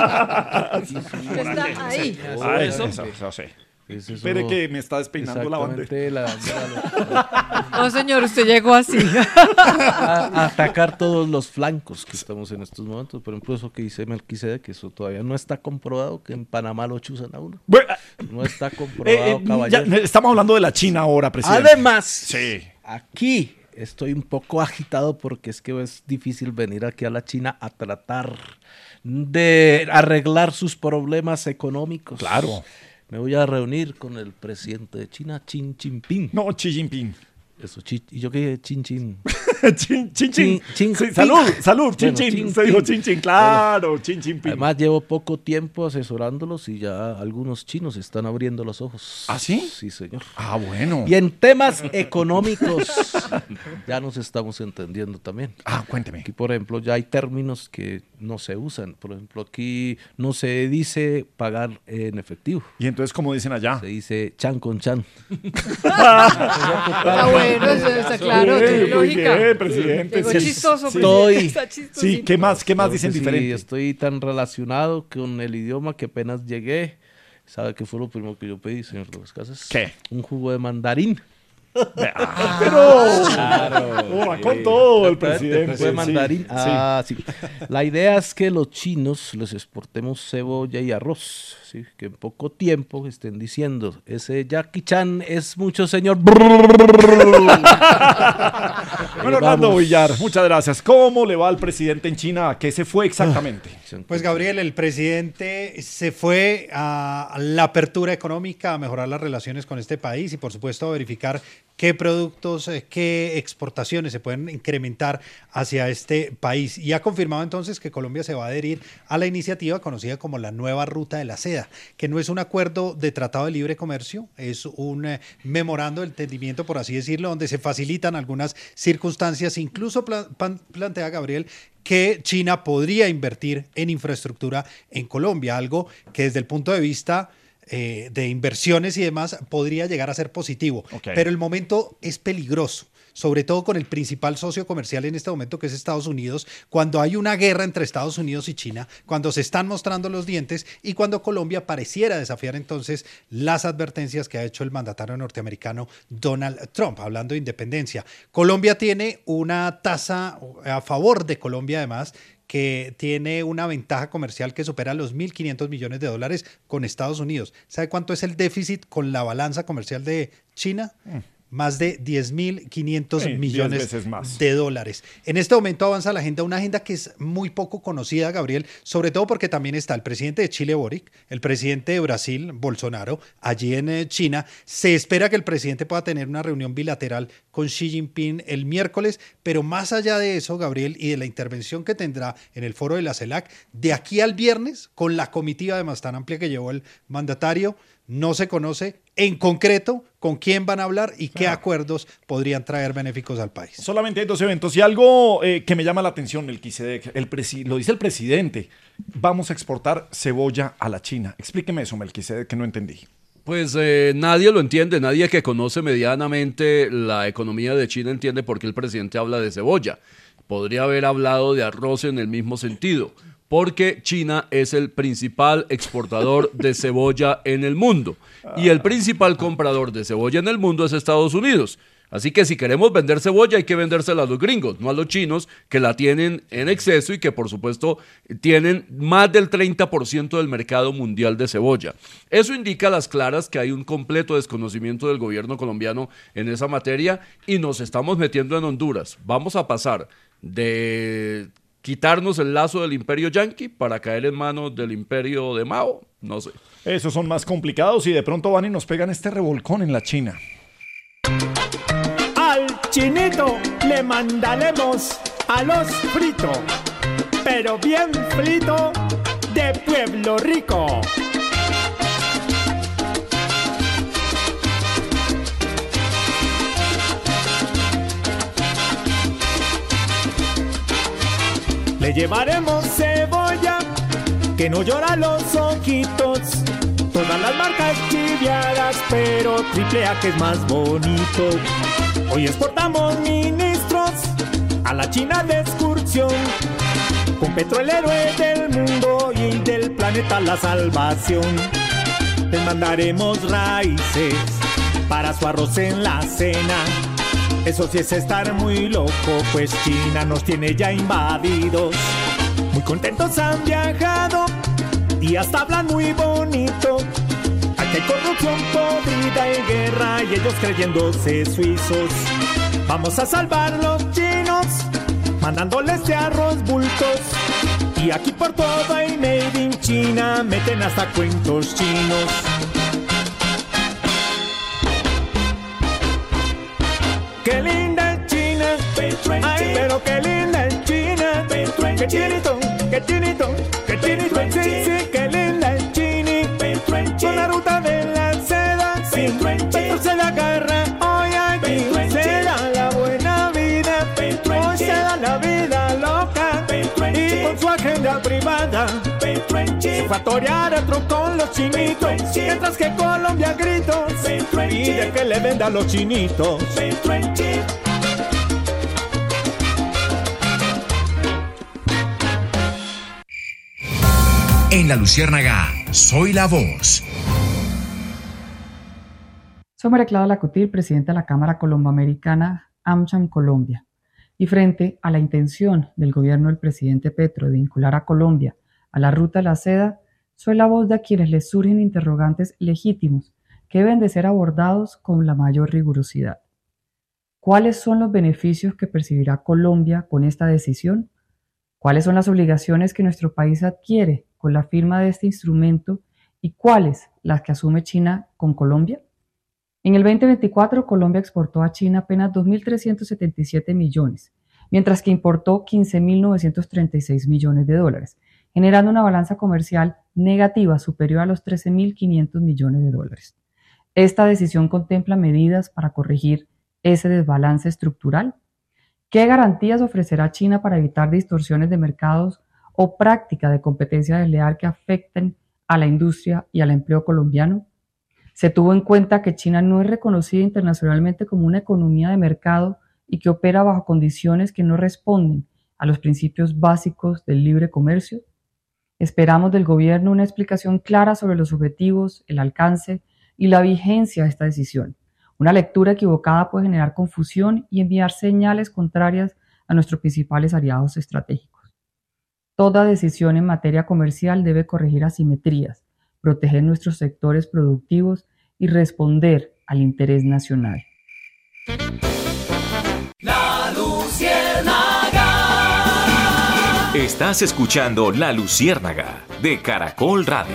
Está ahí. Ah, eso sí. Espere que me está despeinando la bandera. No, señor, usted llegó así. A atacar todos los flancos que estamos en estos momentos. Por ejemplo, eso que dice Melquisede, que eso todavía no está comprobado, que en Panamá lo chuzan a uno. No está comprobado, caballero. Estamos hablando de la China ahora, presidente. Además, Sí. aquí estoy un poco agitado porque es que es difícil venir aquí a la China a tratar de arreglar sus problemas económicos. Claro. Me voy a reunir con el presidente de China, Xi Jinping. No, Xi Jinping. Eso, y yo que Chin Chin. Chin Chin. Sí, salud, Chin Chin. Se dijo Chin Chin, claro, Chin Chin Ping. Además, llevo poco tiempo asesorándolos y ya algunos chinos están abriendo los ojos. ¿Ah, sí? Sí, señor. Ah, bueno. Y en temas económicos ya nos estamos entendiendo también. Ah, cuénteme. Aquí, por ejemplo, ya hay términos que no se usan. Por ejemplo, aquí no se dice pagar en efectivo. ¿Y entonces cómo dicen allá? Se dice chan con chan. Ah, bueno, eso está claro, tiene lógica. Muy bien, presidente. Llegó Sí, chistoso, sí. presidente. Está chistosito. Sí, ¿qué más dicen Sí, diferente? estoy tan relacionado con el idioma que apenas llegué. ¿Sabe qué fue lo primero que yo pedí, señor de las Casas? ¿Qué? Un jugo de mandarín. Pero va con todo el presidente. Jugo de mandarín. Sí. Sí. La idea es que los chinos les exportemos cebolla y arroz. ¿Sí? Que en poco tiempo estén diciendo, ese Jackie Chan es mucho señor. Bueno, Orlando Villar, muchas gracias. ¿Cómo le va al presidente en China? ¿A qué se fue exactamente? Pues Gabriel, el presidente se fue a la apertura económica, a mejorar las relaciones con este país y por supuesto a verificar qué productos, qué exportaciones se pueden incrementar hacia este país. Y ha confirmado entonces que Colombia se va a adherir a la iniciativa conocida como la Nueva Ruta de la Seda, que no es un acuerdo de tratado de libre comercio, es un memorando de entendimiento, por así decirlo, donde se facilitan algunas circunstancias. Incluso plantea Gabriel que China podría invertir en infraestructura en Colombia, algo que desde el punto de vista de inversiones y demás podría llegar a ser positivo. Okay. Pero el momento es peligroso, sobre todo con el principal socio comercial en este momento, que es Estados Unidos, cuando hay una guerra entre Estados Unidos y China, cuando se están mostrando los dientes y cuando Colombia pareciera desafiar entonces las advertencias que ha hecho el mandatario norteamericano Donald Trump, hablando de independencia. Colombia tiene una tasa a favor de Colombia, además, que tiene una ventaja comercial que supera los $1.500 millones con Estados Unidos. ¿Sabe cuánto es el déficit con la balanza comercial de China? Más de 10.500 millones de dólares. En este momento avanza la agenda, una agenda que es muy poco conocida, Gabriel, sobre todo porque también está el presidente de Chile, Boric, el presidente de Brasil, Bolsonaro, allí en China. Se espera que el presidente pueda tener una reunión bilateral con Xi Jinping el miércoles, pero más allá de eso, Gabriel, y de la intervención que tendrá en el foro de la CELAC, de aquí al viernes, con la comitiva además tan amplia que llevó el mandatario, no se conoce en concreto con quién van a hablar y qué acuerdos podrían traer benéficos al país. Solamente hay 2 eventos y algo que me llama la atención, Melquisedec, lo dice el presidente, vamos a exportar cebolla a la China. Explíqueme eso, Melquisedec, que no entendí. Pues nadie lo entiende, nadie que conoce medianamente la economía de China entiende por qué el presidente habla de cebolla. Podría haber hablado de arroz en el mismo sentido. porque China es el principal exportador de cebolla en el mundo y el principal comprador de cebolla en el mundo es Estados Unidos. Así que si queremos vender cebolla hay que vendérsela a los gringos, no a los chinos que la tienen en exceso y que por supuesto tienen más del 30% del mercado mundial de cebolla. Eso indica a las claras que hay un completo desconocimiento del gobierno colombiano en esa materia y nos estamos metiendo en Honduras. Vamos a pasar de quitarnos el lazo del imperio yanqui para caer en manos del imperio de Mao, no sé. Esos son más complicados y de pronto van y nos pegan este revolcón en la China. Al chinito le mandaremos a los fritos, pero bien frito de Pueblo Rico. Le llevaremos cebolla que no llora los ojitos. Todas las marcas chiviadas, pero AAA que es más bonito. Hoy exportamos ministros a la China de excursión. Con Petro el héroe del mundo y del planeta la salvación. Les mandaremos raíces para su arroz en la cena. Eso sí es estar muy loco, pues China nos tiene ya invadidos. Muy contentos han viajado y hasta hablan muy bonito. Aquí hay corrupción podrida y guerra y ellos creyéndose suizos. Vamos a salvar los chinos, mandándoles de arroz bultos. Y aquí por todo hay made in China, meten hasta cuentos chinos. Qué linda es China, ay pero qué linda es China. Qué chinito, qué chinito, qué chinito, sí, sí, qué linda es Chini. Con la ruta de la seda, sí, Petro se la agarra, hoy aquí se da la buena vida, hoy se da la vida loca, y con su agenda privada, se fue a torear el tronco con los chinitos, mientras que Colombia gritos, pide que le venda a los chinitos. En La Luciérnaga, soy la voz. Soy María Clara Lacutil, presidenta de la Cámara Colomboamericana AmCham Colombia. Y frente a la intención del gobierno del presidente Petro de vincular a Colombia a la ruta de la seda, soy la voz de a quienes les surgen interrogantes legítimos que deben de ser abordados con la mayor rigurosidad. ¿Cuáles son los beneficios que percibirá Colombia con esta decisión? ¿Cuáles son las obligaciones que nuestro país adquiere con la firma de este instrumento y cuáles las que asume China con Colombia? En el 2024, Colombia exportó a China apenas 2.377 millones, mientras que importó 15.936 millones de dólares, generando una balanza comercial negativa superior a los 13.500 millones de dólares. Esta decisión contempla medidas para corregir ese desbalance estructural. ¿Qué garantías ofrecerá China para evitar distorsiones de mercados o práctica de competencia desleal que afecten a la industria y al empleo colombiano? Se tuvo en cuenta que China no es reconocida internacionalmente como una economía de mercado y que opera bajo condiciones que no responden a los principios básicos del libre comercio. Esperamos del gobierno una explicación clara sobre los objetivos, el alcance y la vigencia de esta decisión. Una lectura equivocada puede generar confusión y enviar señales contrarias a nuestros principales aliados estratégicos. Toda decisión en materia comercial debe corregir asimetrías, proteger nuestros sectores productivos y responder al interés nacional. La Luciérnaga. Estás escuchando La Luciérnaga de Caracol Radio.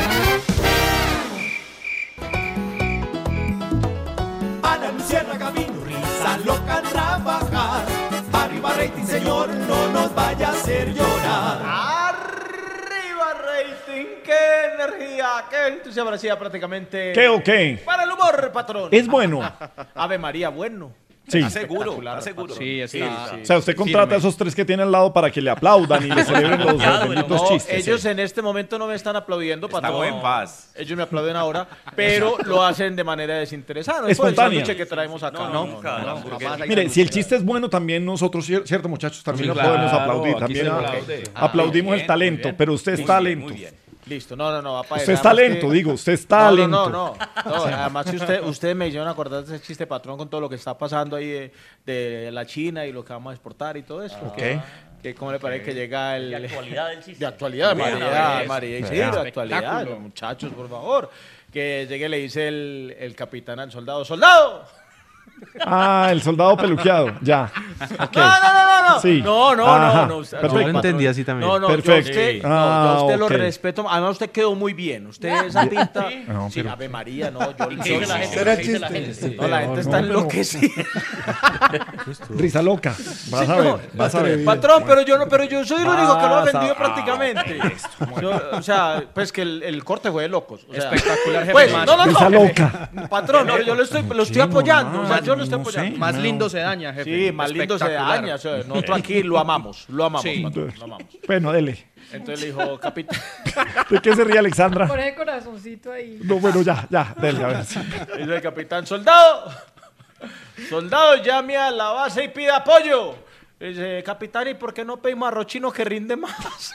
A la Luciérnaga vino risa loca a trabajar. Arriba rating, señor, no nos vaya a hacer llorar. ¡Arriba rating! ¡Qué energía! ¡Qué entusiasmo! Prácticamente... ¿Qué o qué? Para el humor, patrón. Es bueno. Ave María, bueno. Sí. Está seguro. Sí, está. O sea, usted contrata a esos 3 que tiene al lado para que le aplaudan y le celebren los benditos chistes. Ellos en este momento no me están aplaudiendo, patrón. en paz. Ellos me aplauden ahora, pero lo hacen de manera desinteresada. No es por el Espontánea. sándwich que traemos acá. No. Mire, si el chiste es bueno, también nosotros, cierto muchachos, también Sí, lo podemos claro, aplaudir. aquí También se aplaude. aplaudimos el talento, pero usted es talento. Muy bien. Listo, no, va para Usted es talento, digo, usted es talento. No, además que ustedes me hicieron acordar de ese chiste, patrón, con todo lo que está pasando ahí de la China y lo que vamos a exportar y todo eso. Que ¿cómo le parece que llega el... De actualidad del chiste. De actualidad, María. Sí, de actualidad, Espectáculo. los muchachos, por favor. Que llegue y le dice el capitán al soldado, ¡soldado! Ah, el soldado peluqueado, ya. Okay. No. Sí. No. Perfecto. Yo lo entendí así también. No, Perfecto. yo a usted lo ok. respeto. Además, usted quedó muy bien. Usted esa pinta. No, Sí, pero- Ave María, no. ¿Y qué dice la gente? Era ¿Qué dice la chiste. gente? No, la gente está pero- enloquecida. Risa loca. Vas a ver, vas a ver. Patrón, pero yo soy el único que lo ha vendido Vas a- prácticamente. O sea, pues que el corte fue de locos. O sea, Espectacular, jefe. pues, Más- no. Risa loca. Patrón, pero yo lo estoy apoyando. O sea, yo lo estoy no sé. apoyando. Más lindo se daña, jefe. Sí, más lindo se Espectacular. daña. O sea, nosotros aquí lo amamos, Sí. patrón, lo amamos. Bueno, dele. Entonces le dijo, capitán. ¿De qué se ríe Alexandra? Por ese corazoncito ahí. No, bueno, ya, dele, a ver. Sí. Dice el capitán, soldado, llame a la base y pida apoyo. Dice, capitán, ¿y por qué no pedimos arroz chino que rinde más?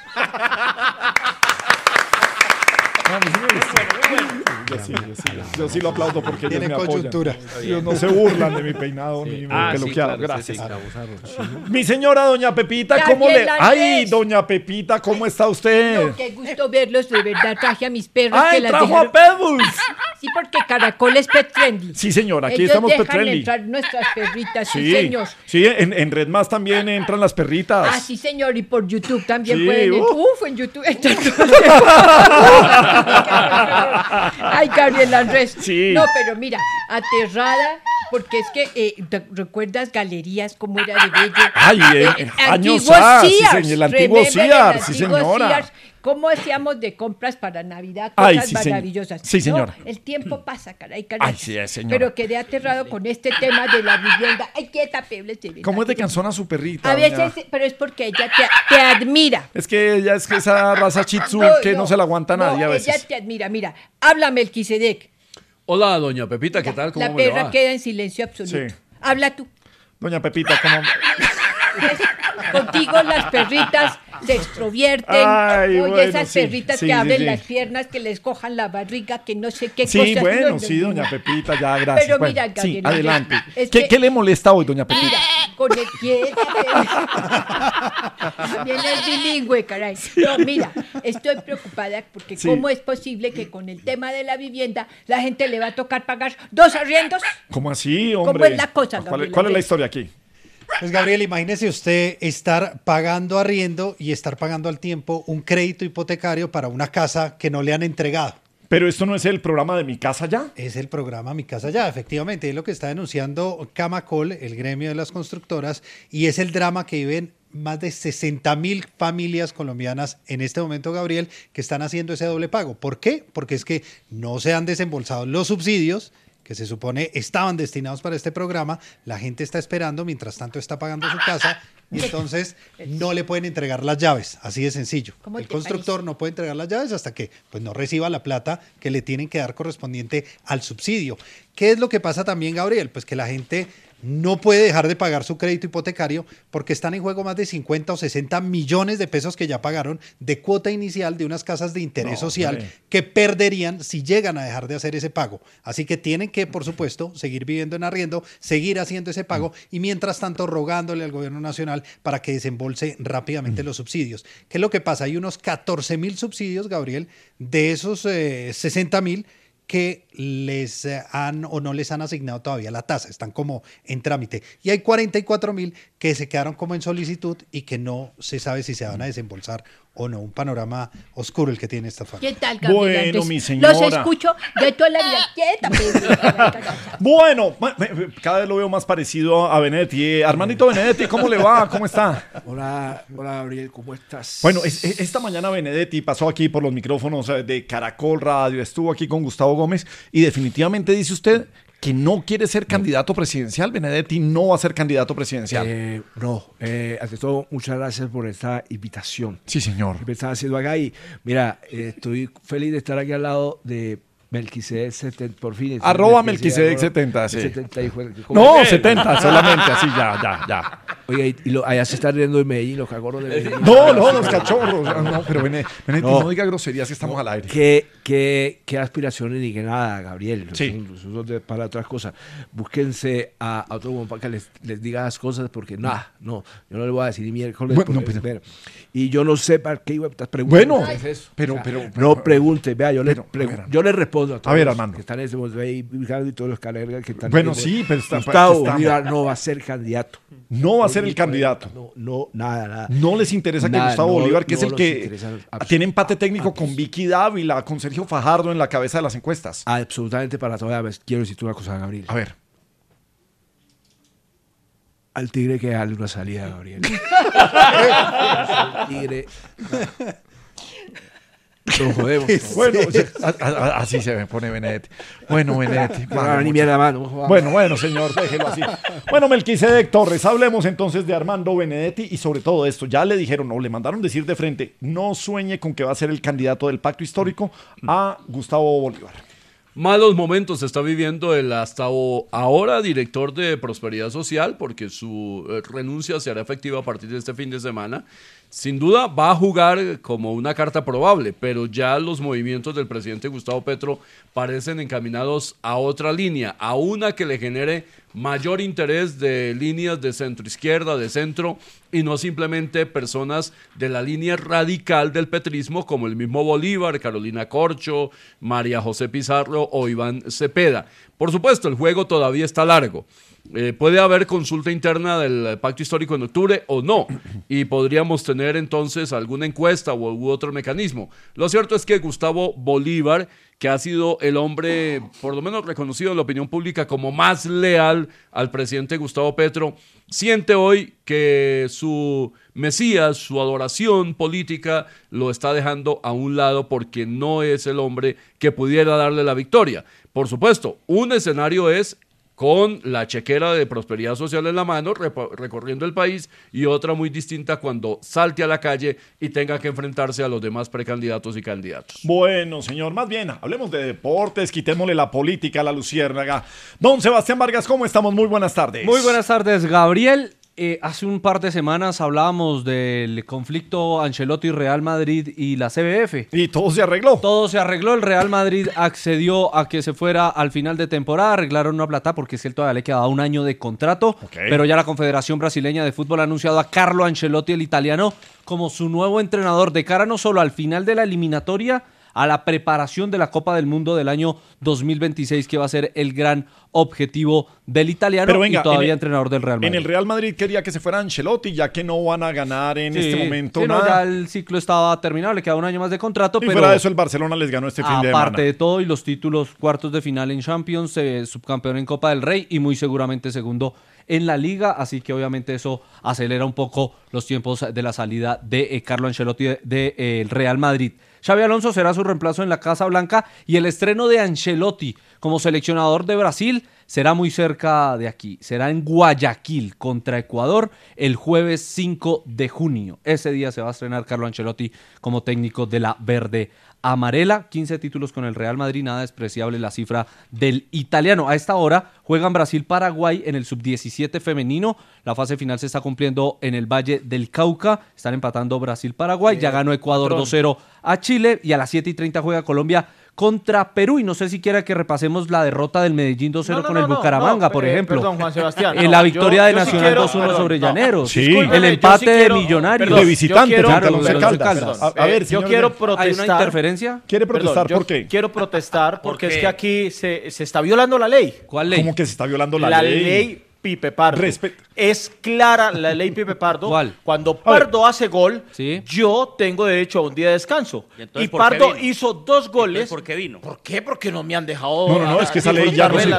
Yo sí lo aplaudo porque ellos Tiene me apoyan. coyuntura. Ellos no se burlan de mi peinado ni mi peluqueado. claro, Gracias. sí. Mi señora doña Pepita, Ya ¿cómo bien, le...? Andrés. ¡Ay, doña Pepita, ¿cómo está usted? Qué gusto verlos, de verdad traje a mis perros que ¡Ay, las trajo dejaron. a Pebbles! Sí, porque Caracol es pet friendly. Sí, señora, aquí Ellos estamos pet dejan friendly. entrar nuestras perritas, sí, Sí, señor. sí, en Red Más también entran las perritas. Ah, sí, señor, y por YouTube también Sí, pueden. En YouTube. Ay, Gabriel Andrés. Sí. No, pero mira, aterrada, porque es que, ¿te recuerdas Galerías, cómo era de bello? Ay, años antiguos sí, Sears, señor, el antiguo remember el Sears, sí, antiguo señora. Sears, ¿cómo hacíamos de compras para Navidad? Ay, Cosas sí, señor. maravillosas. Sí, señora. No, el tiempo pasa, caray. Ay, sí, señora. Pero quedé aterrado con este tema de la vivienda. Ay, quieta, Pebles. ¿Cómo es de cansona su perrita? A doña? veces, pero es porque ella te admira. Es que ella es que esa raza Shih Tzu que no se la aguanta nadie a Ella veces. te admira. Mira, háblame, Melquisedec. Hola, doña Pepita, ¿qué tal? ¿Cómo La me le perra va? queda en silencio absoluto. Sí. Habla tú. Doña Pepita, ¿cómo? Contigo las perritas se extrovierten. Ay, Oye, bueno, esas sí, perritas sí, que sí, abren sí. las piernas, que les cojan la barriga, que no sé qué Sí, cosas. bueno, No, sí, no, doña no. Pepita, ya, gracias. Pero Bueno, mira, sí, Gabriel, adelante. es ¿Qué, que- qué le molesta hoy, doña Pepita? Mira, con el también es bilingüe, caray. No, mira, estoy preocupada porque Sí. cómo es posible que con el tema de la vivienda la gente le va a tocar pagar 2 arriendos. ¿Cómo así, hombre? ¿Cómo es la cosa, ¿Cuál, Gabriel cuál es la Andrés? historia aquí? Pues Gabriel, imagínese usted estar pagando arriendo y estar pagando al tiempo un crédito hipotecario para una casa que no le han entregado. Pero esto no es el programa de Mi Casa Ya. Es el programa Mi Casa Ya, efectivamente. Es lo que está denunciando Camacol, el gremio de las constructoras, y es el drama que viven más de 60.000 familias colombianas en este momento, Gabriel, que están haciendo ese doble pago. ¿Por qué? Porque es que no se han desembolsado los subsidios que se supone estaban destinados para este programa. La gente está esperando, mientras tanto está pagando su casa y entonces no le pueden entregar las llaves, así de sencillo. ¿Cómo El te constructor no puede entregar las llaves hasta que pues, no reciba la plata que le tienen que dar correspondiente al subsidio. ¿Qué es lo que pasa también, Gabriel? Pues que la gente no puede dejar de pagar su crédito hipotecario porque están en juego más de 50 o 60 millones de pesos que ya pagaron de cuota inicial de unas casas de interés No, social hombre. que perderían si llegan a dejar de hacer ese pago. Así que tienen que, por supuesto, seguir viviendo en arriendo, seguir haciendo ese pago y mientras tanto rogándole al gobierno nacional para que desembolse rápidamente los subsidios. ¿Qué es lo que pasa? Hay unos 14.000 subsidios, Gabriel, de esos 60.000 que les han o no les han asignado todavía la tasa, están como en trámite. Y hay 44.000 que se quedaron como en solicitud y que no se sabe si se van a desembolsar o no. Un panorama oscuro el que tiene esta familia. ¿Qué tal, Gabriel Bueno, Andrés? mi señora. Los escucho de toda la vida. Quieta, Pedro. Bueno, cada vez lo veo más parecido a Benedetti. Armandito Benedetti, ¿cómo le va? ¿Cómo está? Hola, Gabriel, ¿cómo estás? Bueno, esta mañana Benedetti pasó aquí por los micrófonos de Caracol Radio, estuvo aquí con Gustavo Gómez y definitivamente dice usted que no quiere ser candidato presidencial. Benedetti no va a ser candidato presidencial. Ante todo, muchas gracias por esta invitación. Sí, señor. Me estaba haciendo acá y, mira, estoy feliz de estar aquí al lado de Melquisedec 70, por fin. Arroba Melquisedec 70, sí. 70, no, 70 solamente, así, ya. Oiga, y allá se están riendo de Medellín, los cachorros de Medellín. No, los cachorros. No, pero Benedetti, no diga groserías que estamos al aire. Qué aspiraciones ni que nada, Gabriel. Sí. Son para otras cosas. Búsquense a otro hombre para que les diga las cosas, porque yo no le voy a decir ni miércoles. Y yo no sé para qué iba a estar preguntando. Bueno, pero no pregunte, vea, yo le respondo a todos. A ver, Armando. Que están en ese momento ahí, y todos los colegas que están. Bueno, sí, pero Gustavo Bolívar no va a ser candidato. No va a ser el candidato. No, nada. No les interesa que Gustavo Bolívar, que es el que tiene empate técnico con Vicky Dávila, con Sergio Fajardo en la cabeza de las encuestas. Absolutamente para todas. Quiero decirte una cosa, Gabriel. A ver. Al tigre hay que darle una salida, Gabriel. Al tigre. Nos jodemos. Bueno, así se pone Benedetti. Bueno, Benedetti. Ni mierda, mano. Bueno, señor, déjelo así. Bueno, Melquisedec Torres, hablemos entonces de Armando Benedetti y sobre todo esto. Ya le dijeron, le mandaron decir de frente, no sueñe con que va a ser el candidato del pacto histórico a Gustavo Bolívar. Malos momentos está viviendo el hasta ahora director de Prosperidad Social, porque su renuncia se hará efectiva a partir de este fin de semana. Sin duda va a jugar como una carta probable, pero ya los movimientos del presidente Gustavo Petro parecen encaminados a otra línea, a una que le genere mayor interés de líneas de centro-izquierda, de centro, y no simplemente personas de la línea radical del petrismo como el mismo Bolívar, Carolina Corcho, María José Pizarro o Iván Cepeda. Por supuesto, el juego todavía está largo. Puede haber consulta interna del pacto histórico en octubre o no, y podríamos tener entonces alguna encuesta u otro mecanismo. Lo cierto es que Gustavo Bolívar, que ha sido el hombre por lo menos reconocido en la opinión pública como más leal al presidente Gustavo Petro, siente hoy que su Mesías, su adoración política lo está dejando a un lado porque no es el hombre que pudiera darle la victoria. Por supuesto, un escenario es con la chequera de Prosperidad Social en la mano, recorriendo el país, y otra muy distinta cuando salte a la calle y tenga que enfrentarse a los demás precandidatos y candidatos. Bueno, señor, más bien, hablemos de deportes, quitémosle la política a la luciérnaga. Don Sebastián Vargas, ¿cómo estamos? Muy buenas tardes. Muy buenas tardes, Gabriel. Hace un par de semanas hablábamos del conflicto Ancelotti-Real Madrid y la CBF. ¿Y todo se arregló? Todo se arregló. El Real Madrid accedió a que se fuera al final de temporada. Arreglaron una plata porque es que él todavía le quedaba un año de contrato. Pero ya la Confederación Brasileña de Fútbol ha anunciado a Carlo Ancelotti, el italiano, como su nuevo entrenador de cara no solo al final de la eliminatoria, a la preparación de la Copa del Mundo del año 2026, que va a ser el gran objetivo del italiano. Pero venga, y todavía entrenador del Real Madrid. En el Real Madrid quería que se fuera Ancelotti, ya que no van a ganar en este momento sí, nada. No, ya el ciclo estaba terminado, le queda un año más de contrato. Y fuera de eso, el Barcelona les ganó este fin de semana. Aparte de todo, y los títulos, cuartos de final en Champions, subcampeón en Copa del Rey y muy seguramente segundo en la Liga, así que obviamente eso acelera un poco los tiempos de la salida de Carlo Ancelotti del Real Madrid. Xabi Alonso será su reemplazo en la Casa Blanca y el estreno de Ancelotti como seleccionador de Brasil será muy cerca de aquí. Será en Guayaquil contra Ecuador el jueves 5 de junio. Ese día se va a estrenar Carlo Ancelotti como técnico de la Verde Amarela. 15 títulos con el Real Madrid, nada despreciable la cifra del italiano. A esta hora juegan Brasil-Paraguay en el sub-17 femenino. La fase final se está cumpliendo en el Valle del Cauca. Están empatando Brasil-Paraguay. Ya ganó Ecuador 2-0 a Chile y a las 7:30 juega Colombia contra Perú. Y no sé si quiera que repasemos la derrota del Medellín 2-0 con el Bucaramanga, por ejemplo. Perdón, Juan Sebastián. En la victoria de Nacional 2-1 sobre Llaneros. Sí. El empate de Millonarios. De visitante frente al Once Caldas. A ver, yo quiero protestar. ¿Hay una interferencia? ¿Quiere protestar por qué? Quiero protestar porque es que aquí se está violando la ley. ¿Cuál ley? ¿Cómo que se está violando la ley? La ley Pipe Pardo. Es clara la ley Pipe Pardo. ¿Cuál? Cuando Pardo hace gol, yo tengo derecho a un día de descanso. Y Pardo hizo 2 goles. ¿Por qué vino? ¿Por qué? Porque no me han dejado. No, es que esa ley ya no se...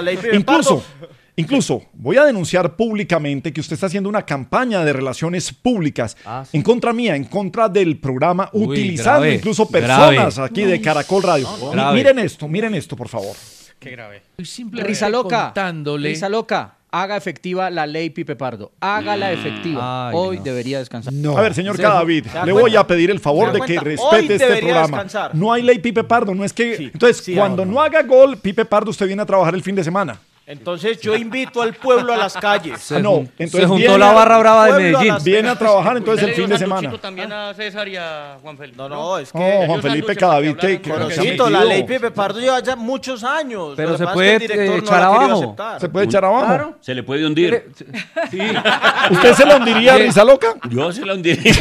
Incluso voy a denunciar públicamente que usted está haciendo una campaña de relaciones públicas en contra mía, en contra del programa, utilizando incluso personas aquí de Caracol Radio. Miren esto, por favor. Qué grave. Risa loca, haga efectiva la ley Pipe Pardo. Hágala efectiva. Hoy debería descansar. A ver, señor Cadavid, le voy a pedir el favor de que respete este programa. Descansar. No hay ley Pipe Pardo, no es que... Sí, entonces, cuando no haga gol, Pipe Pardo, usted viene a trabajar el fin de semana. Entonces yo invito al pueblo a las calles. Entonces se juntó la barra brava de Medellín. Viene a trabajar entonces el fin de semana. También a César y a Juan Felipe. No, es que Juan Felipe Cadavid, la ley Pipe Pardo lleva ya muchos años. Pero se puede echar abajo. Se puede echar abajo. Claro. Se le puede hundir. Sí. ¿Usted se la hundiría, Risa Loca? Yo se la hundiría.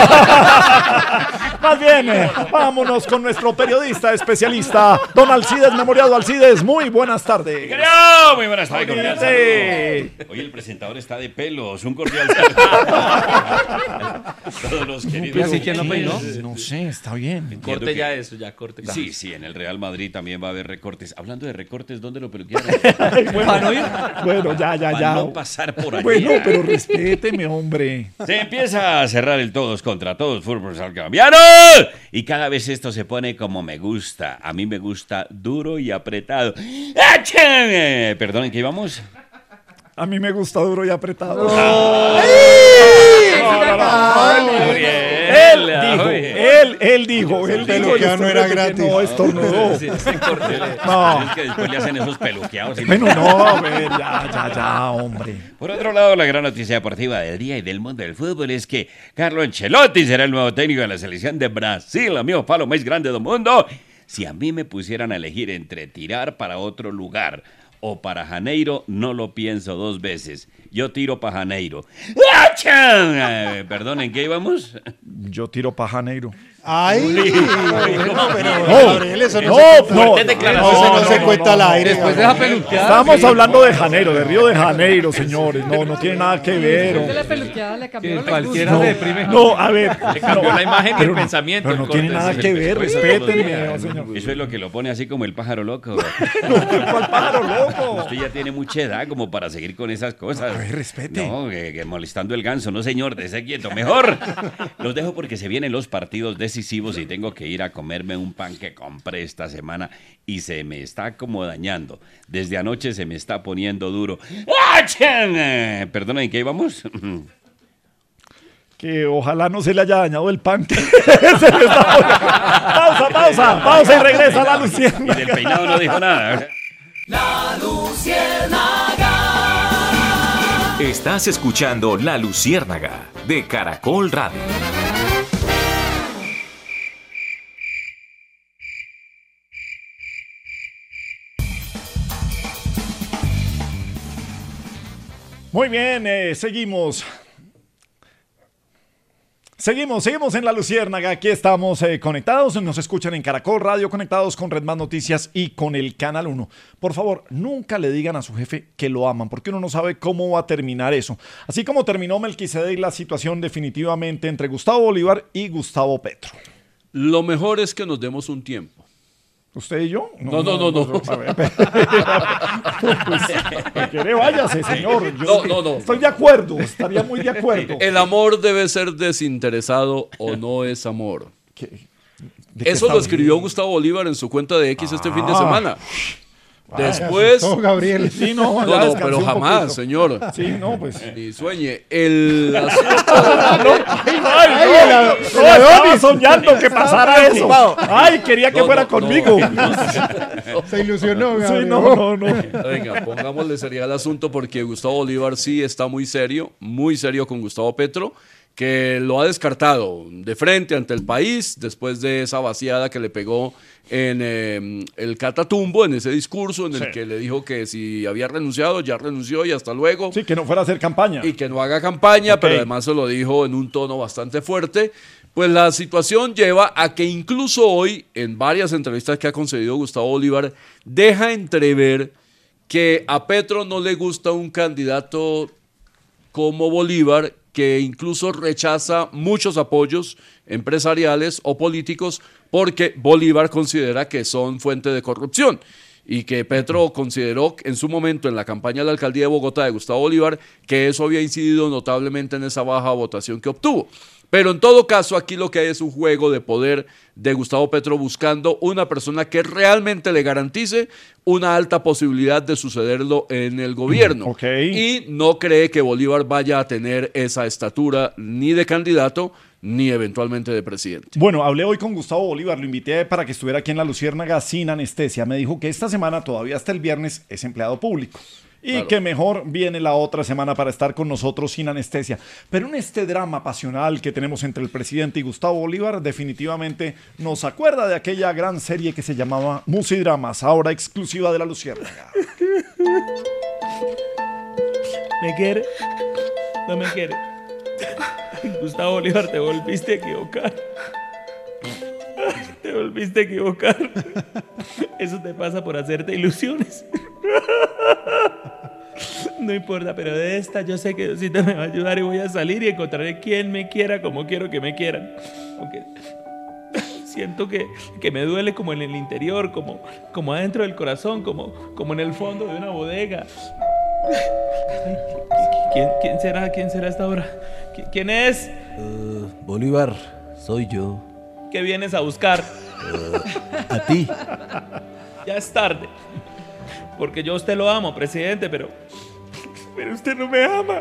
Más bien, vámonos con nuestro periodista especialista, don Alcides Memoriado. Alcides, muy buenas tardes. Muy buenas tardes, cordial saludo. Hoy el presentador está de pelos, un cordial saludo. Todos los queridos. Así que no peinó. No sé, está bien. Corte ya eso, ya corte. Sí, en el Real Madrid también va a haber recortes. Hablando de recortes, ¿dónde lo peluquearon? Bueno, ya. Para no pasar por allí. Bueno, pero respéteme, hombre. Se empieza a cerrar el todos contra todos, fútbol salgambiano. Y cada vez esto se pone como me gusta. A mí me gusta duro y apretado. Perdonen, ¿qué íbamos? A mí me gusta duro y apretado. Él dijo peluqueado no era gratis. No, estornudó. No, es que después le hacen esos peluqueados. Bueno, no, a ver, ya, hombre. Por otro lado, la gran noticia deportiva del día y del mundo del fútbol es que Carlo Ancelotti será el nuevo técnico de la selección de Brasil, amigo palo más grande del mundo. Si a mí me pusieran a elegir entre tirar para otro lugar o para Janeiro, no lo pienso dos veces. Yo tiro para Janeiro. Perdón, ¿en qué íbamos? Yo tiro para Janeiro. Ay, Gabriel, eso no se cuenta al aire. Después deja peluquear. Estamos hablando de Janeiro, de Río de Janeiro, señores. No tiene nada que ver. La peluqueada le cambió cualquiera se deprime. No, a ver. Le cambió la imagen y el pensamiento. Pero no tiene nada que ver, respétenme, señor. Eso es lo que lo pone así como el pájaro loco. ¿Cuál pájaro loco? Usted ya tiene mucha edad como para seguir con esas cosas. A ver, respete. No, que molestando el ganso. No, señor, dése quieto. Mejor los dejo porque se vienen los partidos decisivos y tengo que ir a comerme un pan que compré esta semana y se me está como dañando. Desde anoche se me está poniendo duro. Perdona, ¿en qué íbamos? Que ojalá no se le haya dañado el pan. Pausa y regresa la Luciérnaga. Y del peinado no dijo nada. La Luciérnaga. Estás escuchando La Luciérnaga de Caracol Radio. Muy bien, seguimos. Seguimos en La Luciérnaga, aquí estamos conectados, nos escuchan en Caracol Radio, conectados con Red Más Noticias y con el Canal 1. Por favor, nunca le digan a su jefe que lo aman, porque uno no sabe cómo va a terminar eso. Así como terminó Melquisedec la situación definitivamente entre Gustavo Bolívar y Gustavo Petro. Lo mejor es que nos demos un tiempo. ¿Usted y yo? No. A ver, pues, ¿quiere? Váyase, señor. No. Estoy de acuerdo, estaría muy de acuerdo. El amor debe ser desinteresado o no es amor. Eso lo escribió Gustavo Bolívar en su cuenta de X este fin de semana. Después. Gabriel. Sí, no, pero jamás, señor. Sí, no, pues. Ni sueñe. El asunto. Estaba soñando que pasara eso. Ay, quería que fuera conmigo. Se ilusionó, Gabriel. Sí, no. Venga, pongámosle seriedad al asunto porque Gustavo Bolívar sí está muy serio con Gustavo Petro, que lo ha descartado de frente ante el país después de esa vaciada que le pegó en el Catatumbo, en ese discurso en el que le dijo que si había renunciado, ya renunció y hasta luego. Sí, que no fuera a hacer campaña. Y que no haga campaña, pero además se lo dijo en un tono bastante fuerte. Pues la situación lleva a que incluso hoy, en varias entrevistas que ha concedido Gustavo Bolívar, deja entrever que a Petro no le gusta un candidato como Bolívar, que incluso rechaza muchos apoyos empresariales o políticos porque Bolívar considera que son fuente de corrupción y que Petro consideró en su momento en la campaña de la alcaldía de Bogotá de Gustavo Bolívar que eso había incidido notablemente en esa baja votación que obtuvo. Pero en todo caso, aquí lo que hay es un juego de poder de Gustavo Petro buscando una persona que realmente le garantice una alta posibilidad de sucederlo en el gobierno. Y no cree que Bolívar vaya a tener esa estatura ni de candidato ni eventualmente de presidente. Bueno, hablé hoy con Gustavo Bolívar, lo invité para que estuviera aquí en La Luciérnaga sin anestesia. Me dijo que esta semana, todavía hasta el viernes, es empleado público. Y que mejor viene la otra semana para estar con nosotros sin anestesia. Pero en este drama pasional que tenemos entre el presidente y Gustavo Bolívar, definitivamente nos acuerda de aquella gran serie que se llamaba Musidramas, ahora exclusiva de La Luciérnaga. ¿Me quiere? No me quiere. Gustavo Bolívar, te volviste a equivocar. Te volviste a equivocar. Eso te pasa por hacerte ilusiones. No importa, pero de esta yo sé que Diosito me va a ayudar y voy a salir y encontraré quien me quiera como quiero que me quieran. Aunque siento que me duele como en el interior, como adentro del corazón, como en el fondo de una bodega. ¿Quién será? ¿Quién será esta hora? ¿Quién es? Bolívar, soy yo. ¿Qué vienes a buscar? A ti. Ya es tarde. Porque yo a usted lo amo, presidente, pero usted no me ama.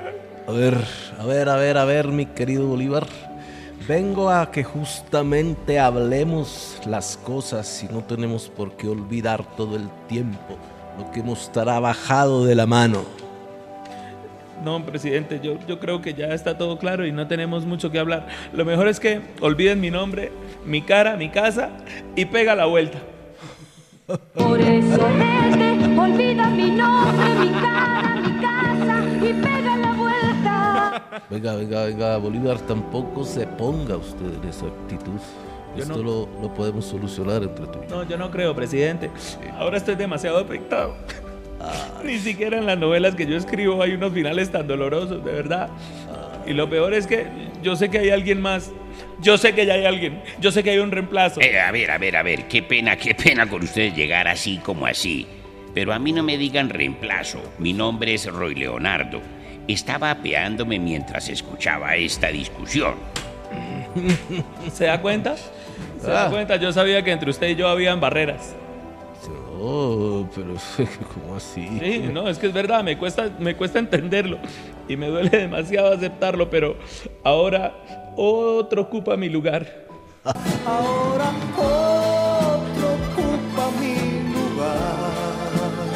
A ver, mi querido Bolívar. Vengo a que justamente hablemos las cosas y no tenemos por qué olvidar todo el tiempo lo que hemos trabajado de la mano. No, presidente, yo creo que ya está todo claro y no tenemos mucho que hablar. Lo mejor es que olviden mi nombre, mi cara, mi casa y pega la vuelta. Por eso vete, olvida mi nombre, mi cara, mi casa y pega la vuelta. Venga, Bolívar, tampoco se ponga usted en esa actitud. Esto lo podemos solucionar entre tú y yo. No, yo no creo, presidente. Ahora estoy demasiado afectado. Ni siquiera en las novelas que yo escribo hay unos finales tan dolorosos, de verdad. Y lo peor es que yo sé que hay alguien más. Yo sé que ya hay alguien. Yo sé que hay un reemplazo. A ver. Qué pena con ustedes llegar así como así. Pero a mí no me digan reemplazo. Mi nombre es Roy Leonardo. Estaba apeándome mientras escuchaba esta discusión. ¿Se da cuenta? ¿Se da cuenta? Yo sabía que entre usted y yo habían barreras. No, pero ¿cómo así? Sí, no, es que es verdad, me cuesta entenderlo y me duele demasiado aceptarlo, pero ahora otro ocupa mi lugar. Ahora otro ocupa mi lugar.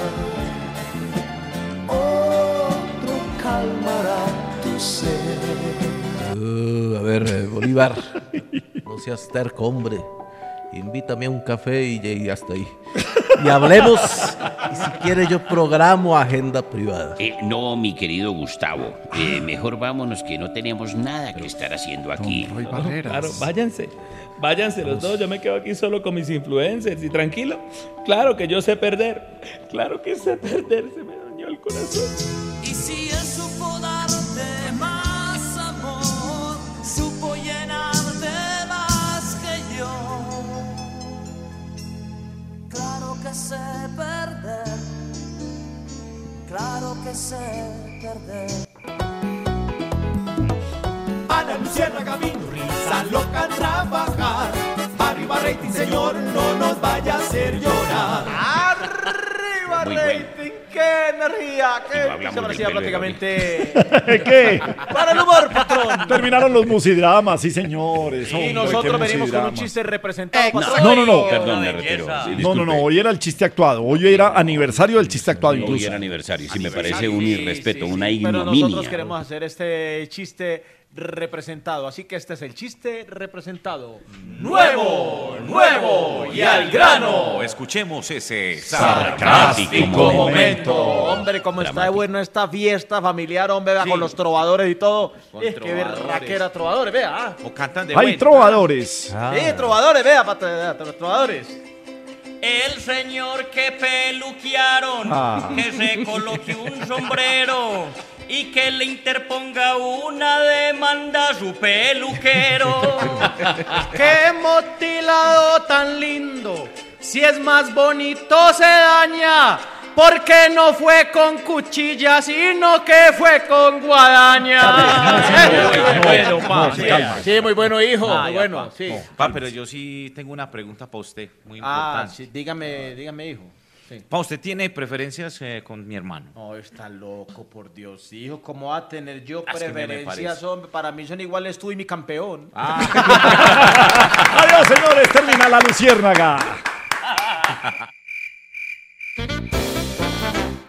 Otro calmará tu sed. A ver, Bolívar, no seas terco, hombre. Invítame a un café y hasta ahí. Y hablemos, y si quiere yo programo agenda privada. No, mi querido Gustavo, mejor vámonos que no tenemos nada que estar haciendo aquí. No, claro, váyanse los dos, yo me quedo aquí solo con mis influencers y tranquilo. Claro que yo sé perder, se me dañó el corazón. Y si él supo darte más amor, supo llenarte más que yo. Claro que sé perder, claro que sé perder. Ana Luciérnaga vino, risa loca a trabajar. Arriba rating, señor, no nos vaya a hacer llorar. ¡Arriba Muy rating! ¡Qué energía! ¡Qué se parecía prácticamente! ¿Qué? ¡Para el humor, patrón! Terminaron los musidramas, sí, señores. Y nosotros venimos con un chiste representado, patrón. No. Perdón, me retiro. Sí, No, hoy era el chiste actuado. Hoy era aniversario del chiste actuado incluso. Hoy era aniversario, sí, me parece un irrespeto, una Pero ignominia. nosotros queremos hacer este chiste representado, así que este es el chiste representado. Nuevo y al grano. Escuchemos ese sarcástico momento. Hombre, como está de bueno esta fiesta familiar, hombre, vea, con los trovadores y todo. Es que berraquera trovadores, vea. O cantan de Hay bueno. trovadores. Sí, trovadores, vea, trovadores. El señor que peluquearon, que se coloque un sombrero y que le interponga una demanda a su peluquero. ¡Qué motilado tan lindo! Si es más bonito se daña porque no fue con cuchilla, sino que fue con guadaña. Bueno, pa. Sí, muy bueno, hijo. Ah, Muy ya, bueno, pa. sí. Pa, pero yo sí tengo una pregunta para usted, muy importante. Sí, dígame, hijo. Sí. Pa, ¿usted tiene preferencias con mi hermano? No, está loco, por Dios, hijo. ¿Cómo va a tener yo Es que me preferencias, parece. hombre? Para mí son iguales tú y mi campeón. Adiós, señores. Termina La Luciérnaga.